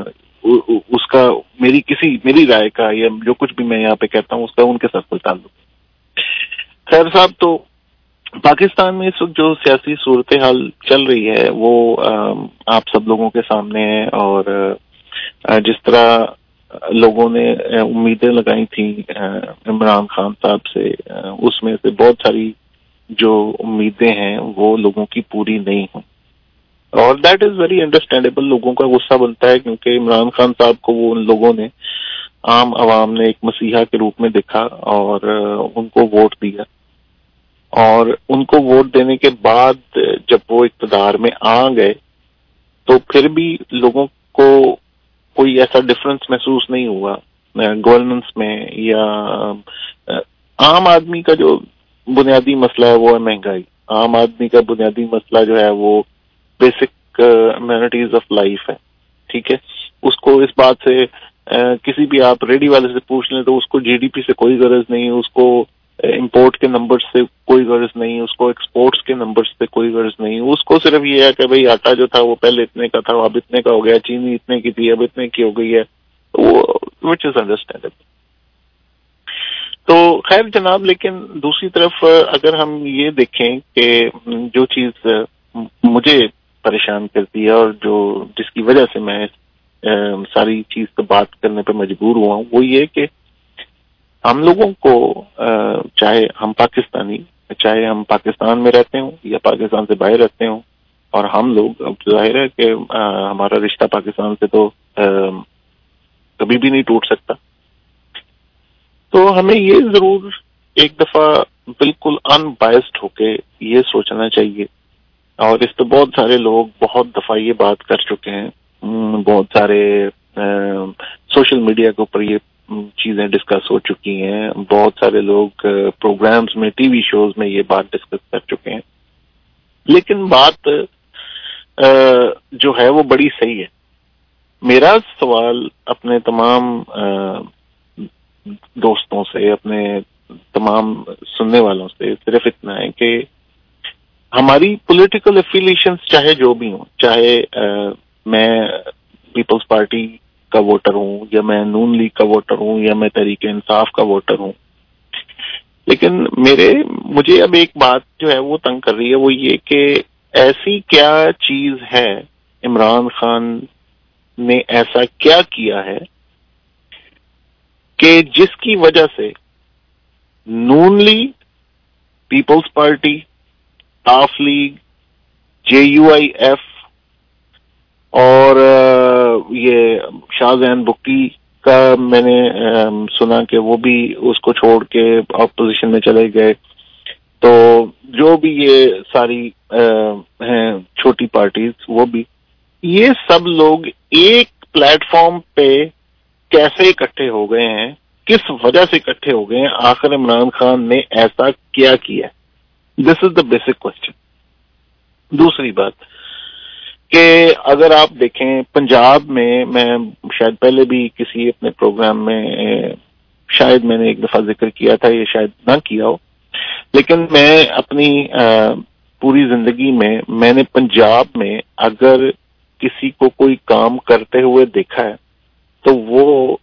उसका मेरी किसी मेरी राय का या जो कुछ भी मैं यहाँ पे कहता हूँ उसका उनके साथ कोई ताल्लुक नहीं। खैर साहब, तो पाकिस्तान में इस वक्त जो सियासी सूरत हाल चल रही है वो आप सब लोगों के सामने है, और जिस तरह लोगों ने उम्मीदें लगाई थी इमरान खान साहब से, उसमें से बहुत सारी जो उम्मीदें हैं वो लोगों की पूरी नहीं हुई, और दैट इज वेरी अंडरस्टैंडेबल। लोगों का गुस्सा बनता है क्योंकि इमरान खान साहब को वो उन लोगों ने, आम आवाम ने एक मसीहा के रूप में देखा और उनको वोट दिया, और उनको वोट देने के बाद जब वो इक़्तिदार में आ गए तो फिर भी लोगों को कोई ऐसा डिफरेंस महसूस नहीं हुआ गवर्नेंस में, या आम आदमी का जो बुनियादी मसला है वो है महंगाई। आम आदमी का बुनियादी मसला जो है वो बेसिक अम्यूनिटीज ऑफ लाइफ है, ठीक है। उसको इस बात से uh, किसी भी आप रेडी वाले से पूछ लें तो उसको जीडीपी से कोई गरज नहीं, उसको इंपोर्ट के नंबर्स से कोई गरज नहीं, उसको एक्सपोर्ट्स के नंबर्स से कोई गरज नहीं, उसको सिर्फ ये है कि भाई आटा जो था वो पहले इतने का था अब इतने का हो गया, चीनी इतने की थी अब इतने की हो गई है, वो विच इज अंडरस्टैंडेबल। तो खैर जनाब, लेकिन दूसरी तरफ अगर हम ये देखें कि जो चीज मुझे परेशान करती है और जो जिसकी वजह से मैं आ, सारी चीज पर बात करने पर मजबूर हुआ हूँ, वो ये कि हम लोगों को आ, चाहे हम पाकिस्तानी, चाहे हम पाकिस्तान में रहते हों या पाकिस्तान से बाहर रहते हों, और हम लोग, अब जाहिर है कि हमारा रिश्ता पाकिस्तान से तो आ, कभी भी नहीं टूट सकता, तो हमें ये जरूर एक दफा बिल्कुल अनबायस्ड होके ये सोचना चाहिए, और इस पे बहुत सारे लोग बहुत दफा ये बात कर चुके हैं, बहुत सारे सोशल मीडिया के ऊपर ये चीजें डिस्कस हो चुकी हैं, बहुत सारे लोग प्रोग्राम्स में, टीवी शोज में ये बात डिस्कस कर चुके हैं, लेकिन बात जो है वो बड़ी सही है। मेरा सवाल अपने तमाम दोस्तों से, अपने तमाम सुनने वालों से सिर्फ इतना है कि हमारी पॉलिटिकल एफिलिएशंस चाहे जो भी हों, चाहे आ, मैं पीपल्स पार्टी का वोटर हूं या मैं नून लीग का वोटर हूं या मैं तहरीक इंसाफ का वोटर हूं, लेकिन मेरे मुझे अब एक बात जो है वो तंग कर रही है, वो ये कि ऐसी क्या चीज है, इमरान खान ने ऐसा क्या किया है कि जिसकी वजह से नून लीग, पीपल्स पार्टी, आफ league, J U I F और ये शाहजहान बुक्की का मैंने सुना कि वो भी उसको छोड़ के अपोजिशन में चले गए, तो जो भी ये सारी हैं छोटी पार्टीज, वो भी, ये सब लोग एक प्लेटफॉर्म पे कैसे इकट्ठे हो गए हैं, किस वजह से इकट्ठे हो गए हैं, आखिर इमरान खान ने ऐसा क्या किया? This is the basic question. दूसरी बात कि अगर आप देखें पंजाब में, मैं शायद पहले भी किसी अपने प्रोग्राम में شاید میں نے ایک دفعہ ذکر کیا تھا یا شاید نہ کیا ہو، لیکن میں اپنی پوری زندگی میں میں نے پنجاب میں اگر کسی کو کوئی کام کرتے ہوئے دیکھا ہے تو وہ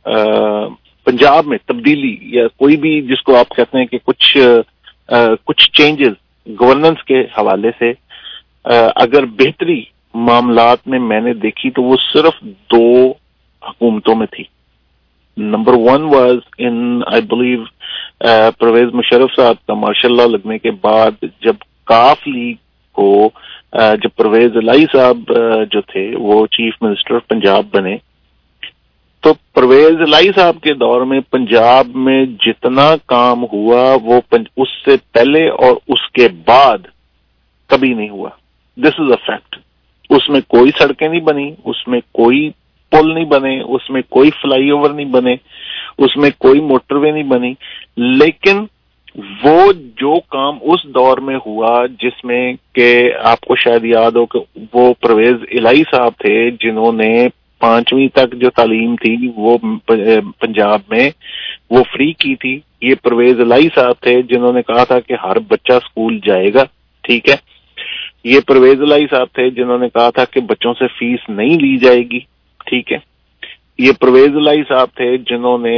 پنجاب میں تبدیلی یا کوئی بھی جس کو آپ کہتے ہیں کہ کچھ کچھ چینجز گورننس کے حوالے سے اگر بہتری معاملات میں میں نے دیکھی تو وہ صرف دو حکومتوں میں تھی. Number one was in I believe Pervez Musharraf صاحب کا ماشاء اللہ لگنے کے بعد جب کاف لیگ کو جب پرویز الہی صاحب جو تھے وہ چیف منسٹر آف پنجاب بنے تو پرویز الہی صاحب کے دور میں پنجاب میں جتنا کام ہوا وہ اس سے پہلے اور اس کے بعد کبھی نہیں ہوا. دس از اے فیکٹ. اس میں کوئی سڑکیں نہیں بنی، اس میں کوئی پل نہیں بنے، اس میں کوئی فلائی اوور نہیں بنے، اس میں کوئی موٹر وے نہیں بنی، لیکن وہ جو کام اس دور میں ہوا جس میں کہ آپ کو شاید یاد ہو کہ وہ پرویز الہی صاحب تھے جنہوں نے پانچویں تک جو تعلیم تھی وہ پنجاب میں وہ فری کی تھی. یہ پرویز الہی صاحب تھے جنہوں نے کہا تھا کہ ہر بچہ اسکول جائے گا. ٹھیک ہے. یہ پرویز الہی صاحب تھے جنہوں نے کہا تھا کہ بچوں سے فیس نہیں لی جائے گی. ٹھیک ہے. یہ پرویز الہی صاحب تھے جنہوں نے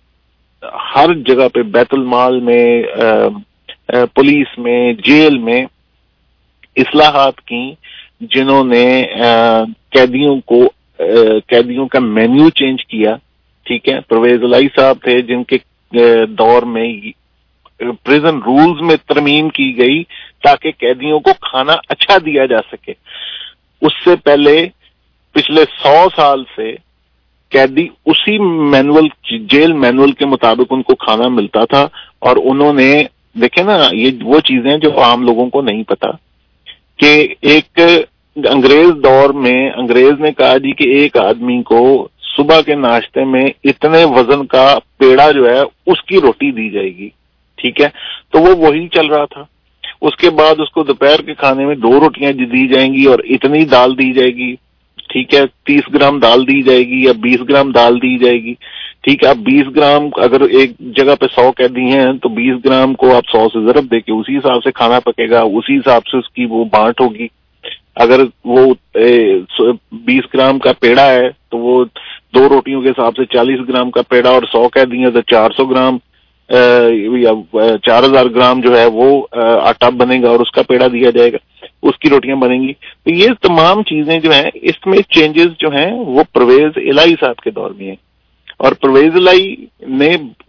ہر جگہ پہ بیت المال میں آ, آ, پولیس میں جیل میں اصلاحات کی، جنہوں نے آ, قیدیوں کو آ, قیدیوں کا مینیو چینج کیا. ٹھیک ہے. پرویز الہی صاحب تھے جن کے دور میں پریزن رولز میں ترمیم کی گئی تاکہ قیدیوں کو کھانا اچھا دیا جا سکے. اس سے پہلے پچھلے سو سال سے قیدی اسی مینول جیل مینول کے مطابق ان کو کھانا ملتا تھا، اور انہوں نے دیکھیں نا یہ وہ چیزیں جو عام لوگوں کو نہیں پتا کہ ایک انگریز دور میں انگریز نے کہا جی کہ ایک آدمی کو صبح کے ناشتے میں اتنے وزن کا پیڑا جو ہے اس کی روٹی دی جائے گی. ٹھیک ہے. تو وہ وہی چل رہا تھا. اس کے بعد اس کو دوپہر کے کھانے میں دو روٹیاں دی جائیں گی اور اتنی دال دی جائے گی. ٹھیک ہے. تیس گرام دال دی جائے گی یا بیس گرام دال دی جائے گی. ٹھیک ہے. اب بیس گرام اگر ایک جگہ پہ سو قیدی ہیں تو بیس گرام کو آپ سو سے ضرب دے کے اسی حساب سے کھانا پکے گا، اسی حساب سے اس کی وہ بانٹ ہوگی. اگر وہ بیس گرام کا پیڑا ہے تو وہ دو روٹیوں کے حساب سے چالیس گرام کا پیڑا، اور سو قیدی ہیں تو چار سو گرام یا چار ہزار گرام جو ہے وہ آٹا بنے گا اور اس کا پیڑا دیا جائے گا، اس کی روٹیاں بنیں گی. تو یہ تمام چیزیں جو ہیں اس میں چینجز جو ہیں وہ پرویز الہی صاحب کے دور میں ہیں. اور پرویز الہی نے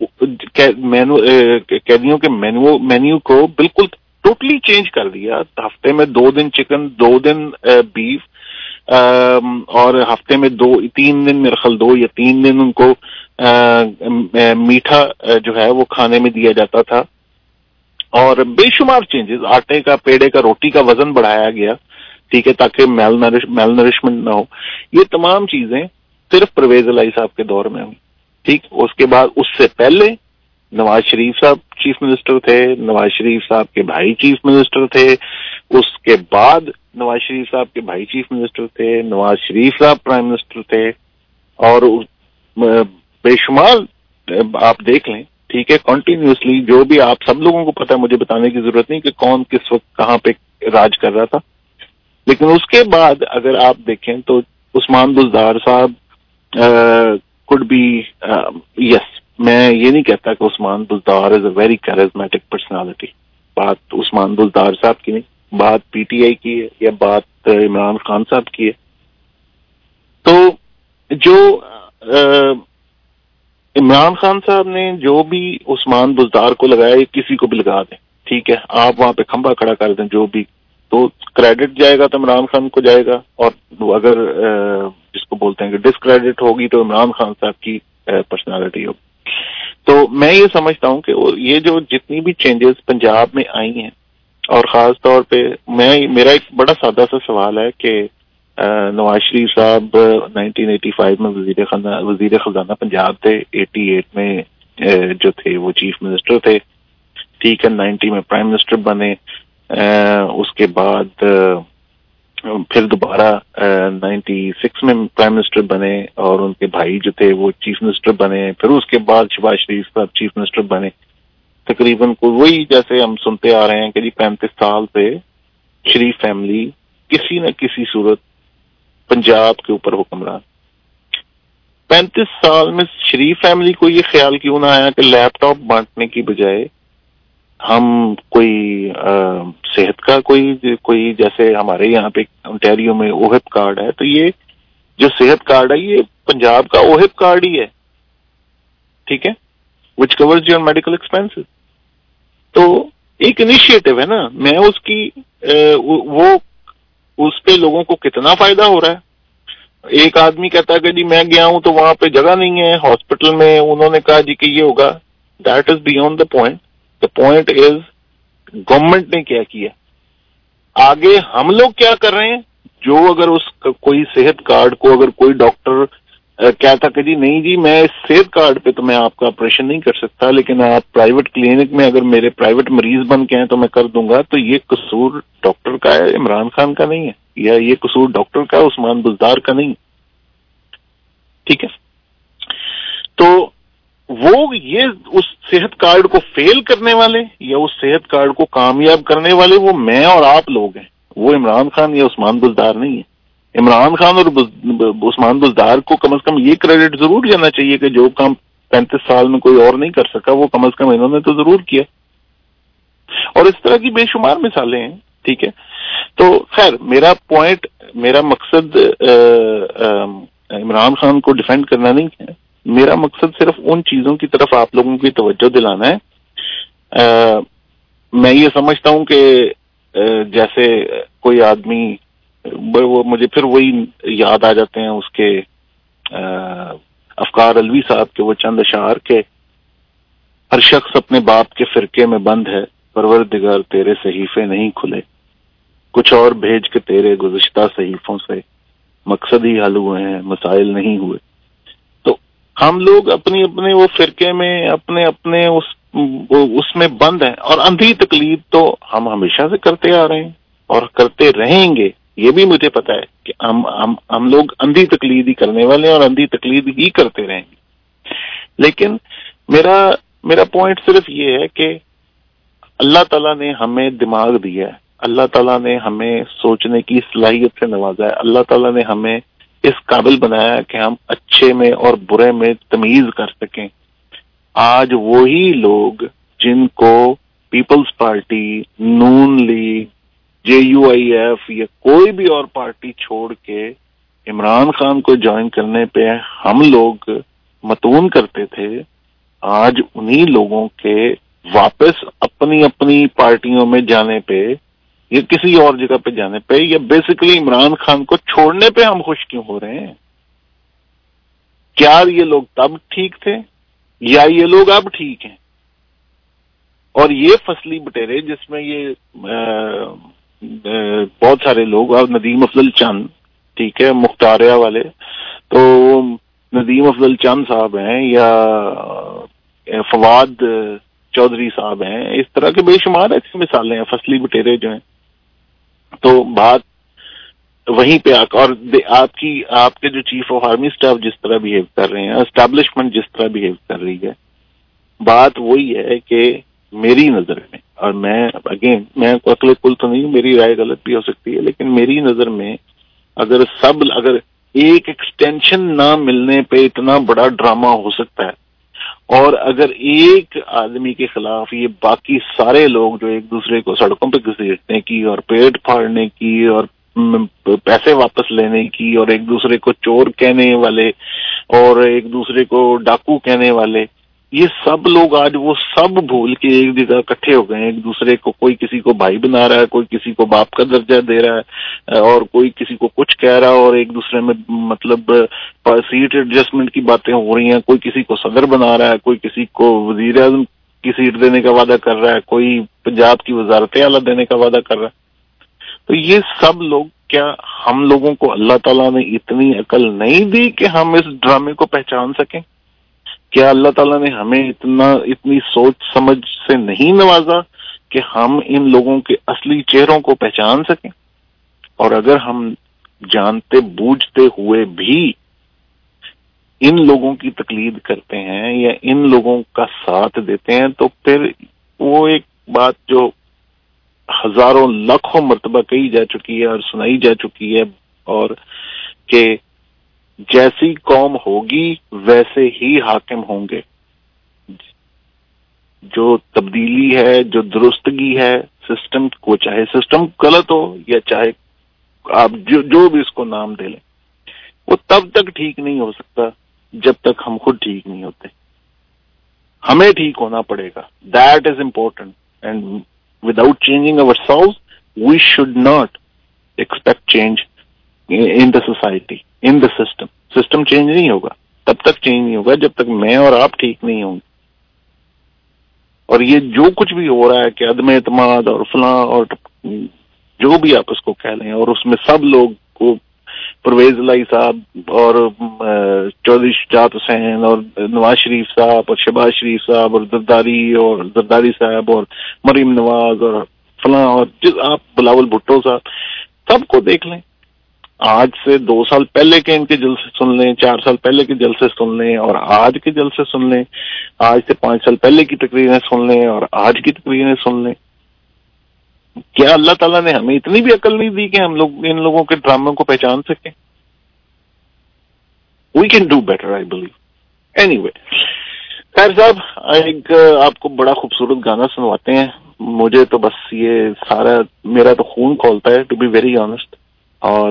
قیدیوں کے مینو مینیو کو بالکل ٹوٹلی چینج کر دیا. ہفتے میں دو دن چکن، دو دن بیف، اور ہفتے میں دو تین دن میرے خیال دو یا تین دن ان کو میٹھا جو ہے وہ کھانے میں دیا جاتا تھا. اور بے شمار چینجز، آٹے کا، پیڑے کا، روٹی کا وزن بڑھایا گیا. ٹھیک ہے. تاکہ میل نرش میل نرشمنٹ نہ ہو. یہ تمام چیزیں صرف پرویز الہی صاحب کے دور میں ہوئی. ٹھیک. اس کے بعد اس سے پہلے نواز شریف صاحب چیف منسٹر تھے، نواز شریف صاحب کے بھائی چیف منسٹر تھے، اس کے بعد نواز شریف صاحب کے بھائی چیف منسٹر تھے، نواز شریف صاحب پرائم منسٹر تھے، اور بے شمار آپ دیکھ لیں. ٹھیک ہے. کنٹینیوسلی جو بھی آپ سب لوگوں کو پتا ہے، مجھے بتانے کی ضرورت نہیں کہ کون کس وقت کہاں پہ راج کر رہا تھا. لیکن اس کے بعد اگر آپ دیکھیں تو عثمان بزدار صاحب could be یس میں یہ نہیں کہتا کہ Usman Buzdar is a very charismatic personality. بات عثمان بزدار صاحب کی نہیں، بات پی ٹی آئی کی ہے یا بات عمران خان صاحب کی ہے. تو جو عمران خان صاحب نے جو بھی عثمان بزدار کو لگایا یہ کسی کو بھی لگا دیں. ٹھیک ہے. آپ وہاں پہ کھمبا کھڑا کر دیں جو بھی، تو کریڈٹ جائے گا تو عمران خان کو جائے گا، اور اگر جس کو بولتے ہیں کہ ڈسکریڈٹ ہوگی تو عمران خان صاحب کی پرسنالٹی ہوگی. تو میں یہ سمجھتا ہوں کہ یہ جو جتنی بھی چینجز پنجاب میں آئی ہیں، اور خاص طور پہ میں میرا ایک بڑا سادہ سا سوال ہے کہ نواز شریف صاحب نائنٹین ایٹی فائیو میں وزیر خزانہ وزیر خزانہ پنجاب تھے، ایٹی ایٹ میں جو تھے وہ چیف منسٹر تھے. ٹھیک ہے. نائنٹی میں پرائم منسٹر بنے. اس کے بعد پھر دوبارہ نائنٹی سکس میں پرائم منسٹر بنے اور ان کے بھائی جو تھے وہ چیف منسٹر بنے. پھر اس کے بعد شہباز شریف صاحب چیف منسٹر بنے. تقریباً کوئی وہی جیسے ہم سنتے آ رہے ہیں کہ جی پینتیس سال سے شریف فیملی کسی نہ کسی صورت پنجاب کے اوپر حکمران. پینتیس سال میں شریف فیملی کو یہ خیال کیوں نہ آیا کہ لیپ ٹاپ بانٹنے کی بجائے ہم کوئی صحت کا کوئی کوئی جیسے ہمارے یہاں پہ انٹیریو میں اوہب کارڈ ہے, تو یہ جو صحت کارڈ ہے یہ پنجاب کا اوہب کارڈ ہی ہے, ٹھیک ہے, which covers your medical expenses. تو ایک انیشیٹو ہے نا, میں اس کی وہ اس پہ لوگوں کو کتنا فائدہ ہو رہا ہے. ایک آدمی کہتا ہے کہ جی میں گیا ہوں تو وہاں پہ جگہ نہیں ہے ہاسپٹل میں, انہوں نے کہا جی کہ یہ ہوگا. That is beyond the point. The point is government نے کیا کیا, آگے ہم لوگ کیا کر رہے ہیں. جو اگر اس کوئی صحت کارڈ کو اگر کوئی ڈاکٹر کہتا کہ جی نہیں جی میں اس صحت کارڈ پہ تو میں آپ کا آپریشن نہیں کر سکتا, لیکن آپ پرائیویٹ کلینک میں اگر میرے پرائیویٹ مریض بن کے ہیں تو میں کر دوں گا, تو یہ قصور ڈاکٹر کا ہے, عمران خان کا نہیں ہے, یا یہ قصور ڈاکٹر کا ہے, عثمان بزدار کا نہیں, ٹھیک ہے. تو وہ یہ اس صحت کارڈ کو فیل کرنے والے یا اس صحت کارڈ کو کامیاب کرنے والے وہ میں اور آپ لوگ ہیں, وہ عمران خان یا عثمان بزدار نہیں ہے. عمران خان اور عثمان بزدار کو کم از کم یہ کریڈٹ ضرور جانا چاہیے کہ جو کام پینتیس سال میں کوئی اور نہیں کر سکا وہ کم از کم انہوں نے تو ضرور کیا. اور اس طرح کی بے شمار مثالیں ہیں, ٹھیک ہے. تو خیر میرا پوائنٹ, میرا مقصد عمران خان کو ڈیفینڈ کرنا نہیں ہے, میرا مقصد صرف ان چیزوں کی طرف آپ لوگوں کی توجہ دلانا ہے. آ, میں یہ سمجھتا ہوں کہ جیسے کوئی آدمی, وہ مجھے پھر وہی یاد آ جاتے ہیں اس کے افکار الوی صاحب کے وہ چند اشعار کے, ہر شخص اپنے باپ کے فرقے میں بند ہے, پروردگار تیرے صحیفے نہیں کھلے, کچھ اور بھیج کے تیرے گزشتہ صحیفوں سے مقصد ہی حل ہوئے ہیں, مسائل نہیں ہوئے. تو ہم لوگ اپنی اپنے وہ فرقے میں اپنے اپنے اس اس میں بند ہیں, اور اندھی تقلید تو ہم ہمیشہ سے کرتے آ رہے ہیں اور کرتے رہیں گے. یہ بھی مجھے پتا ہے کہ ہم ہم ہم لوگ اندھی تقلید ہی کرنے والے ہیں اور اندھی تقلید ہی کرتے رہیں گے. لیکن میرا میرا پوائنٹ صرف یہ ہے کہ اللہ تعالیٰ نے ہمیں دماغ دیا ہے, اللہ تعالیٰ نے ہمیں سوچنے کی صلاحیت سے نوازا ہے, اللہ تعالیٰ نے ہمیں اس قابل بنایا کہ ہم اچھے میں اور برے میں تمیز کر سکیں. آج وہی لوگ جن کو peoples party, Noon league, J U I F یا کوئی بھی اور پارٹی چھوڑ کے عمران خان کو جوائن کرنے پہ ہم لوگ متون کرتے تھے, آج انہی لوگوں کے واپس اپنی اپنی پارٹیوں میں جانے پہ یا کسی اور جگہ پہ جانے پہ یا بیسیکلی عمران خان کو چھوڑنے پہ ہم خوش کیوں ہو رہے ہیں؟ کیا یہ لوگ تب ٹھیک تھے یا یہ لوگ اب ٹھیک ہیں؟ اور یہ فصلی بٹیرے جس میں یہ بہت سارے لوگ, اور ندیم افضل چند, ٹھیک ہے, مختاریہ والے, تو ندیم افضل چند صاحب ہیں یا فواد چودھری صاحب ہیں, اس طرح کے بے شمار ایسی مثالیں ہیں فصلی بٹیرے جو ہیں. تو بات وہیں پہ آ اور آپ کی آپ کے جو چیف آف آرمی اسٹاف جس طرح بہیو کر رہے ہیں, اسٹیبلشمنٹ جس طرح بہیو کر رہی ہے, بات وہی ہے کہ میری نظر میں, اور میں اگین میں عقل کل تو نہیں ہوں, میری رائے غلط بھی ہو سکتی ہے, لیکن میری نظر میں اگر سب اگر ایک ایکسٹینشن نہ ملنے پہ اتنا بڑا ڈرامہ ہو سکتا ہے, اور اگر ایک آدمی کے خلاف یہ باقی سارے لوگ جو ایک دوسرے کو سڑکوں پہ گھسیٹنے کی اور پیٹ پھاڑنے کی اور پیسے واپس لینے کی اور ایک دوسرے کو چور کہنے والے اور ایک دوسرے کو ڈاکو کہنے والے, یہ سب لوگ آج وہ سب بھول کے ایک جگہ اکٹھے ہو گئے ہیں. ایک دوسرے کو, کوئی کسی کو بھائی بنا رہا ہے, کوئی کسی کو باپ کا درجہ دے رہا ہے, اور کوئی کسی کو کچھ کہہ رہا ہے, اور ایک دوسرے میں مطلب سیٹ ایڈجسٹمنٹ کی باتیں ہو رہی ہیں. کوئی کسی کو صدر بنا رہا ہے, کوئی کسی کو وزیر اعظم کی سیٹ دینے کا وعدہ کر رہا ہے, کوئی پنجاب کی وزارت اعلیٰ دینے کا وعدہ کر رہا ہے. تو یہ سب لوگ, کیا ہم لوگوں کو اللہ تعالیٰ نے اتنی عقل نہیں دی کہ ہم اس ڈرامے کو پہچان سکیں؟ کیا اللہ تعالیٰ نے ہمیں اتنا اتنی سوچ سمجھ سے نہیں نوازا کہ ہم ان لوگوں کے اصلی چہروں کو پہچان سکیں؟ اور اگر ہم جانتے بوجھتے ہوئے بھی ان لوگوں کی تقلید کرتے ہیں یا ان لوگوں کا ساتھ دیتے ہیں تو پھر وہ ایک بات جو ہزاروں لاکھوں مرتبہ کہی جا چکی ہے اور سنائی جا چکی ہے، اور کہ جیسی قوم ہوگی ویسے ہی حاکم ہوں گے. جو تبدیلی ہے، جو درستگی ہے سسٹم کو، چاہے سسٹم غلط ہو یا چاہے آپ جو جو بھی اس کو نام دے لیں، وہ تب تک ٹھیک نہیں ہو سکتا جب تک ہم خود ٹھیک نہیں ہوتے. ہمیں ٹھیک ہونا پڑے گا. That is important. And without changing ourselves we should not expect change in the society, in the system. System change نہیں ہوگا، تب تک چینج نہیں ہوگا جب تک میں اور آپ ٹھیک نہیں ہوں گے. اور یہ جو کچھ بھی ہو رہا ہے کہ عدم اعتماد اور فلاں اور جو بھی آپ اس کو کہہ لیں، اور اس میں سب لوگ کو پرویز الہی صاحب اور چودھری شجاعت حسین اور نواز شریف صاحب اور شہباز شریف صاحب اور زرداری اور زرداری صاحب اور مریم نواز اور فلاں اور جس آپ بلاول بھٹو صاحب، سب کو دیکھ لیں. آج سے دو سال پہلے کے ان کے جلسے سن لیں، چار سال پہلے کے جلسے سن لیں اور آج کے جلسے سن لیں. آج سے پانچ سال پہلے کی تقریریں سن لیں اور آج کی تقریریں سن لیں. کیا اللہ تعالیٰ نے ہمیں اتنی بھی عقل نہیں دی کہ ہم لوگ ان لوگوں کے ڈراموں کو پہچان سکیں؟ We can do better I believe. Anyway, خیر صاحب، ایک آپ کو بڑا خوبصورت گانا سنواتے ہیں. مجھے تو بس یہ سارا میرا تو خون کھولتا ہے ٹو بی ویری آنےسٹ، اور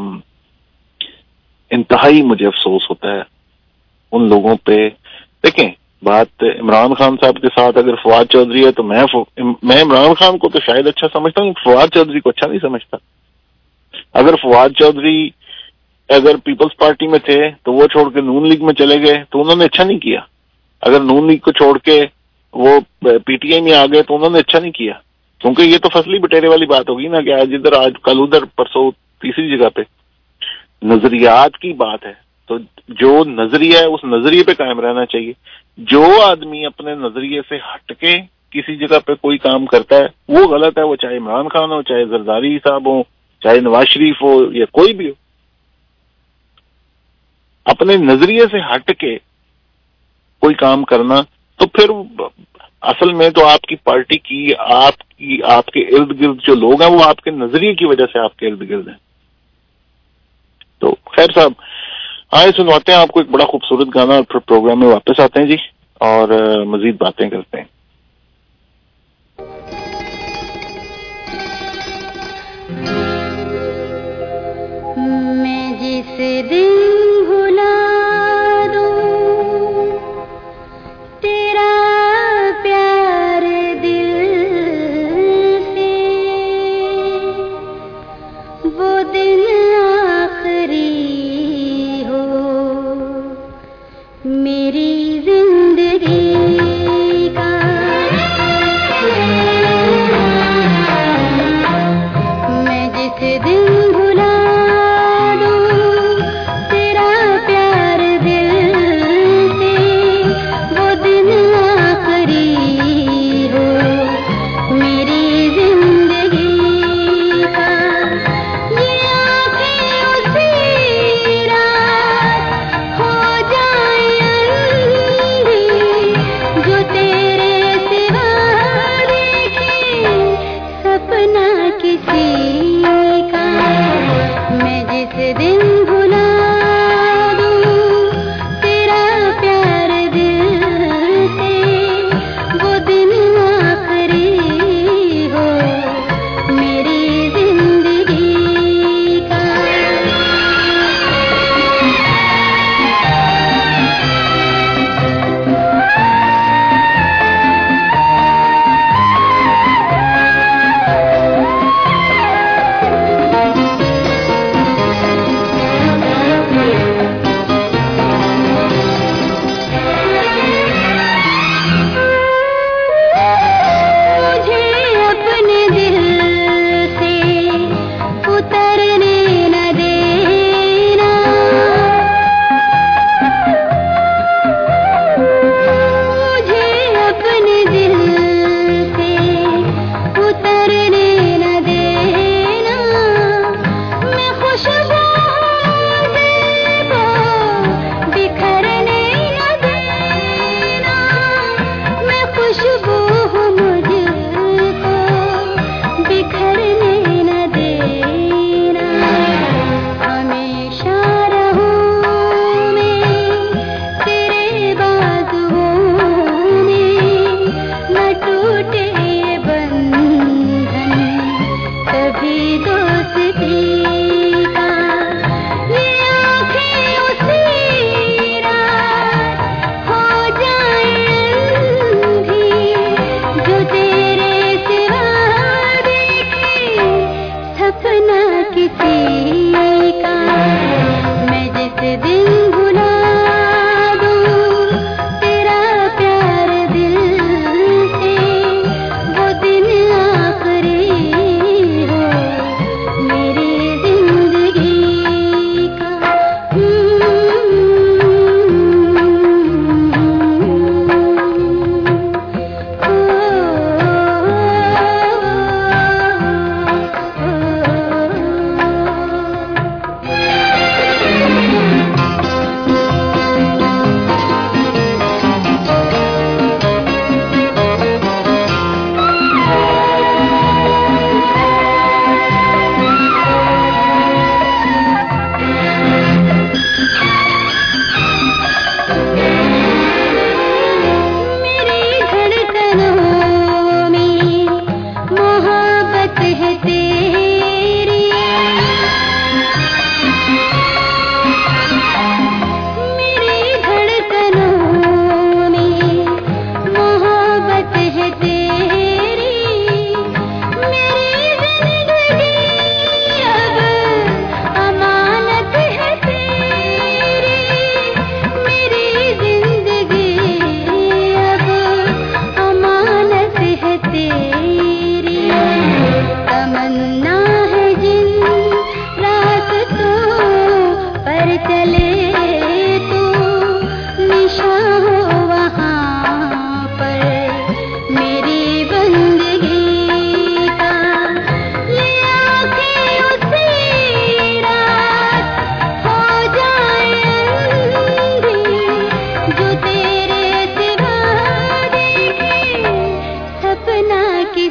انتہائی مجھے افسوس ہوتا ہے ان لوگوں پہ. دیکھیں، بات عمران خان صاحب کے ساتھ اگر فواد چودھری ہے تو میں میں عمران خان کو تو شاید اچھا سمجھتا ہوں، فواد چودھری کو اچھا نہیں سمجھتا. اگر فواد چودھری اگر پیپلز پارٹی میں تھے تو وہ چھوڑ کے نون لیگ میں چلے گئے تو انہوں نے اچھا نہیں کیا. اگر نون لیگ کو چھوڑ کے وہ پی ٹی آئی میں آ گئے تو انہوں نے اچھا نہیں کیا. کیونکہ یہ تو فصلی بٹیرے والی بات ہوگی نا کہ آج ادھر آج کل ادھر پرسوں تیسری جگہ پہ. نظریات کی بات ہے تو جو نظریہ ہے اس نظریے پہ قائم رہنا چاہیے. جو آدمی اپنے نظریے سے ہٹ کے کسی جگہ پہ کوئی کام کرتا ہے وہ غلط ہے، وہ چاہے عمران خان ہو، چاہے زرداری صاحب ہو، چاہے نواز شریف ہو یا کوئی بھی ہو. اپنے نظریے سے ہٹ کے کوئی کام کرنا تو پھر اصل میں تو آپ کی پارٹی کی آپ کی آپ کے ارد گرد جو لوگ ہیں وہ آپ کے نظریے کی وجہ سے آپ کے ارد گرد ہیں. تو خیر صاحب، آئے سنواتے ہیں آپ کو ایک بڑا خوبصورت گانا اور پھر پروگرام میں واپس آتے ہیں جی اور مزید باتیں کرتے ہیں. میں جس دن بھلا دوں تیرا پیار دل سے، وہ دن آخری ہو میری زندگی کا.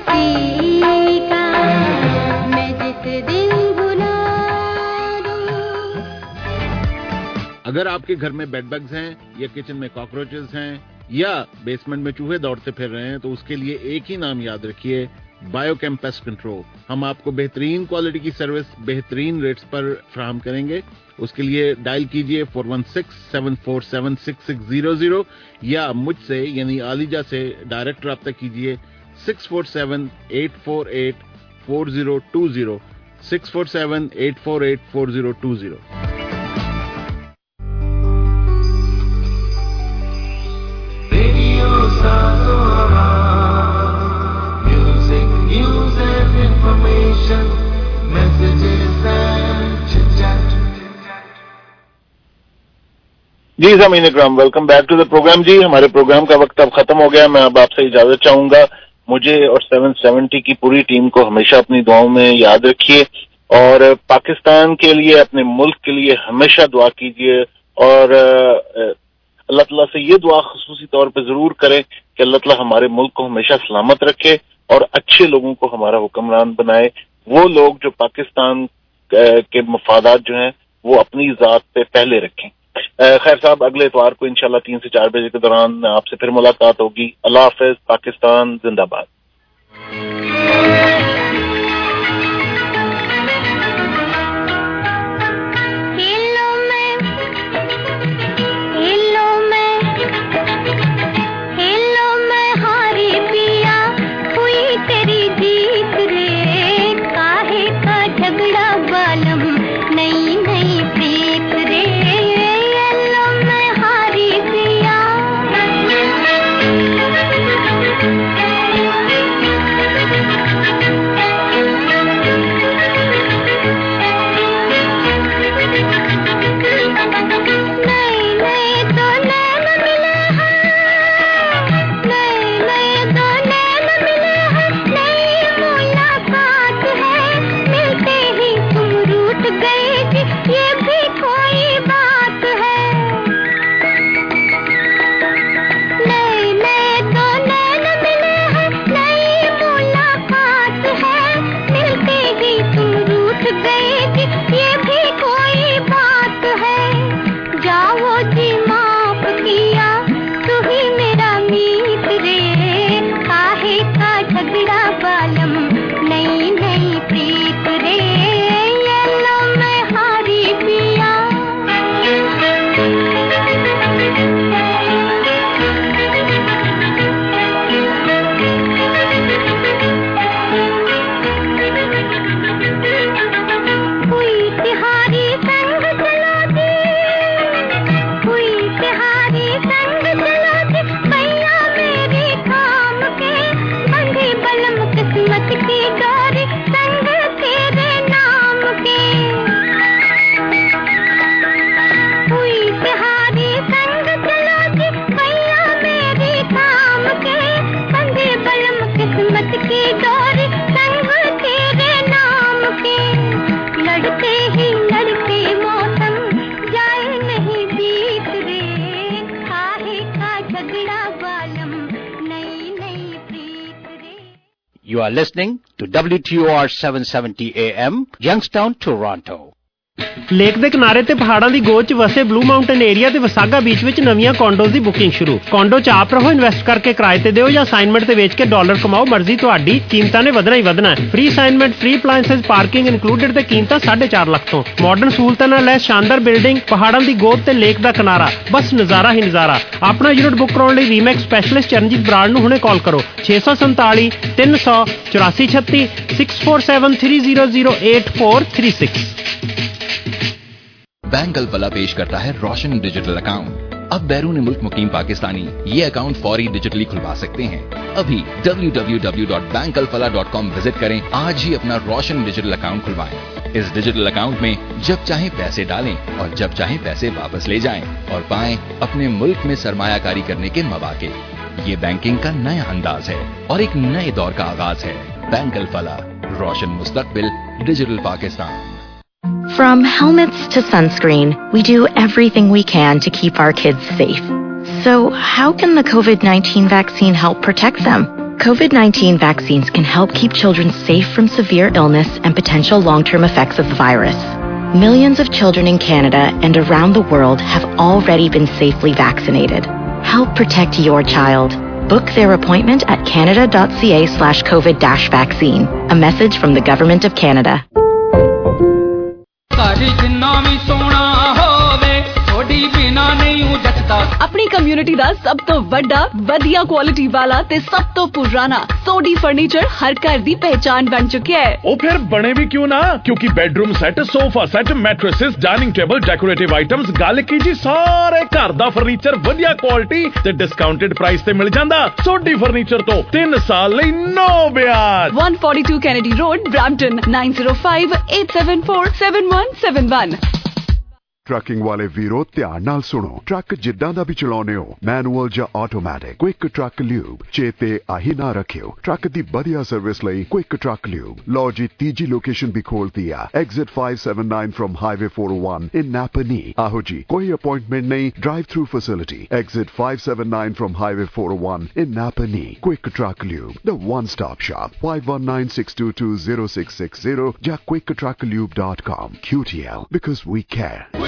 किसी का मैं जिस दिन भुला दूं। अगर आपके घर में बेड बग्स हैं या किचन में कॉकरोचेस हैं या बेसमेंट में चूहे दौड़ते फिर रहे हैं तो उसके लिए एक ही नाम याद रखिए, बायोकेम पेस्ट कंट्रोल। हम आपको बेहतरीन क्वालिटी की सर्विस बेहतरीन रेट्स पर फराहम करेंगे। उसके लिए डायल कीजिए four one six seven four seven six six zero zero या मुझसे यानी आलिजा से डायरेक्ट रब्ता कीजिए six four seven eight four eight four zero two zero six four seven eight four eight four zero two zero. जी ज़मीन इकराम, welcome back to the program. जी हमारे प्रोग्राम का वक्त अब खत्म हो गया। मैं अब आपसे इजाजत चाहूंगा। मुझे और सेवन सेवेंटी की पूरी टीम को हमेशा अपनी दुआओं में याद रखिए और पाकिस्तान के लिए, अपने मुल्क के लिए हमेशा दुआ कीजिए और अल्लाह ताला से ये दुआ खुसूसी तौर पे जरूर करें कि अल्लाह ताला हमारे मुल्क को हमेशा सलामत रखे और अच्छे लोगों को हमारा हुक्मरान बनाए। वो लोग जो पाकिस्तान के मफादात जो हैं वो अपनी जात पे पहले रखें। खैर साहब, अगले इतवार को इंशाल्लाह तीन से चार बजे के दौरान आपसे फिर मुलाकात होगी। अल्लाह हाफिज। पाकिस्तान जिंदाबाद। You are listening to W T O R seven seventy A M, Youngstown, Toronto. Lake ਦੇ ਕਿਨਾਰੇ ਤੇ ਪਹਾੜਾਂ ਦੀ ਗੋਦ 'ਚ ਵਸੇ ਬਲੂ ਮਾਊਂਟਨ ਏਰੀਆ ਤੇ ਵਸਾਗਾ ਬੀਚ ਵਿੱਚ ਨਵੀਆਂ ਕੌਂਡੋਜ਼ ਦੀ ਬੁਕਿੰਗ ਸ਼ੁਰੂ। ਕੌਂਡੋ 'ਚ ਆਪ ਰਹੋ, ਇਨਵੈਸਟ ਕਰਕੇ ਕਿਰਾਏ ਤੇ ਦਿਓ ਜਾਂ ਅਸਾਈਨਮੈਂਟ ਤੇ ਵੇਚ ਕੇ ਡਾਲਰ ਕਮਾਓ, ਮਰਜ਼ੀ ਤੁਹਾਡੀ। ਕੀਮਤਾਂ ਨੇ ਵਧਣਾ ਹੀ ਵਧਣਾ ਹੈ। Free assignment, free appliances, parking included ਤੇ ਕੀਮਤਾਂ ਸਾਢੇ ਚਾਰ ਲੱਖ ਤੋਂ। ਮਾਡਰਨ ਸਹੂਲਤਾਂ ਨਾਲ ਲੈ ਸ਼ਾਨਦਾਰ ਬਿਲਡਿੰਗ, ਪਹਾੜਾਂ ਦੀ ਗੋਦ ਤੇ ਲੇਕ ਦਾ ਕਿਨਾਰਾ, ਬਸ ਨਜ਼ਾਰਾ ਹੀ ਨਜ਼ਾਰਾ। ਆਪਣਾ ਯੂਨਿਟ ਬੁੱਕ ਕਰਾਉਣ ਲਈ ਰੀਮੈਕਸ ਸਪੈਸ਼ਲਿਸਟ ਚਰਨਜੀਤ ਬਰਾੜ ਨੂੰ ਹੁਣੇ ਕਾਲ ਕਰੋ ਛੇ ਸੌ ਸੰਤਾਲੀ ਤਿੰਨ ਸੌ ਚੁਰਾਸੀ ਛੱਤੀ six four seven three zero zero eight four three six. Bank Al Falah पेश करता है रोशन डिजिटल अकाउंट। अब बैरून मुल्क मुकीम पाकिस्तानी ये अकाउंट फौरी डिजिटली खुलवा सकते हैं। अभी W W W dot bank Al Falah dot com visit करें। आज ही अपना रोशन डिजिटल अकाउंट खुलवाएं। इस डिजिटल अकाउंट में जब चाहे पैसे डालें और जब चाहे पैसे वापस ले जाएं और पाएं अपने मुल्क में सरमायाकारी करने के मौके। ये बैंकिंग का नया अंदाज है और एक नए दौर का आगाज है। बैंक अल फलाह, रोशन मुस्तकबिल, digital Pakistan. From helmets to sunscreen, we do everything we can to keep our kids safe. So how can the COVID nineteen vaccine help protect them? COVID nineteen vaccines can help keep children safe from severe illness and potential long-term effects of the virus. Millions of children in Canada and around the world have already been safely vaccinated. Help protect your child. Book their appointment at canada.ca slash COVID dash vaccine. A message from the Government of Canada. अपनी community ਦਾ ਸਭ ਤੋਂ ਵੱਡਾ ਵਧੀਆ quality ਵਾਲਾ ਤੇ ਸਭ ਤੋਂ ਪੁਰਾਣਾ ਸੋਡੀ ਫਰਨੀਚਰ ਹਰ ਘਰ ਦੀ ਪਹਿਚਾਨ ਬਣ ਚੁੱਕਿਆ ਹੈ। ਉਹ ਫਿਰ ਬਣੇ ਵੀ ਕਿਉਂ ਨਾ, ਕਿਉਂਕਿ bedroom set, sofa set, mattresses, dining table, decorative items, ਗੱਲ ਕੀ ਜੀ ਸਾਰੇ ਘਰ ਦਾ ਫਰਨੀਚਰ ਵਧੀਆ ਕੁਆਲਿਟੀ ਤੇ ਡਿਸਕਾਊਂਟਡ ਪ੍ਰਾਈਸ ਤੇ ਮਿਲ ਜਾਂਦਾ। ਸੋਡੀ ਫਰਨੀਚਰ ਤੋਂ ਤਿੰਨ ਸਾਲ ਲਈ ਨੋ ਵਿਆਜ। one forty-two Kennedy Road, Brampton, nine zero five eight seven four seven one seven one। Trucking ਵਾਲੇ ਵੀਰੋ ਧਿਆਨ ਨਾਲ ਸੁਣੋ, ਟਰੱਕ ਜਿੱਦਾਂ ਦਾ ਵੀ ਚਲਾਉਨੇ ਹੋ, ਮੈਨੂਅਲ ਜਾਂ ਆਟੋਮੈਟਿਕ, ਕੁਇਕ ਟਰੱਕ ਲਿਊਬ ਚੇਤੇ ਆਹੀ ਨਾ ਰੱਖਿਓ। ਟਰੱਕ ਦੀ ਵਧੀਆ ਸਰਵਿਸ ਲਈ ਕੁਇਕ ਟਰੱਕ ਲਿਊਬ। ਲਓ ਜੀ ਤੀਜੀ ਲੋਕੇਸ਼ਨ ਵੀ ਖੋਲਤੀ ਆ, exit five seventy-nine from highway four oh one in Napanee. ਆਹੋ ਜੀ, ਕੋਈ ਅਪਾਇੰਟਮੈਂਟ ਨਹੀਂ, drive through facility. Exit five seventy-nine from highway four oh one in Napanee. Quick truck lube, the one stop shop, five one nine six two two zero six six zero ਜਾਂ quick truck lube dot com। Q T L, because we care।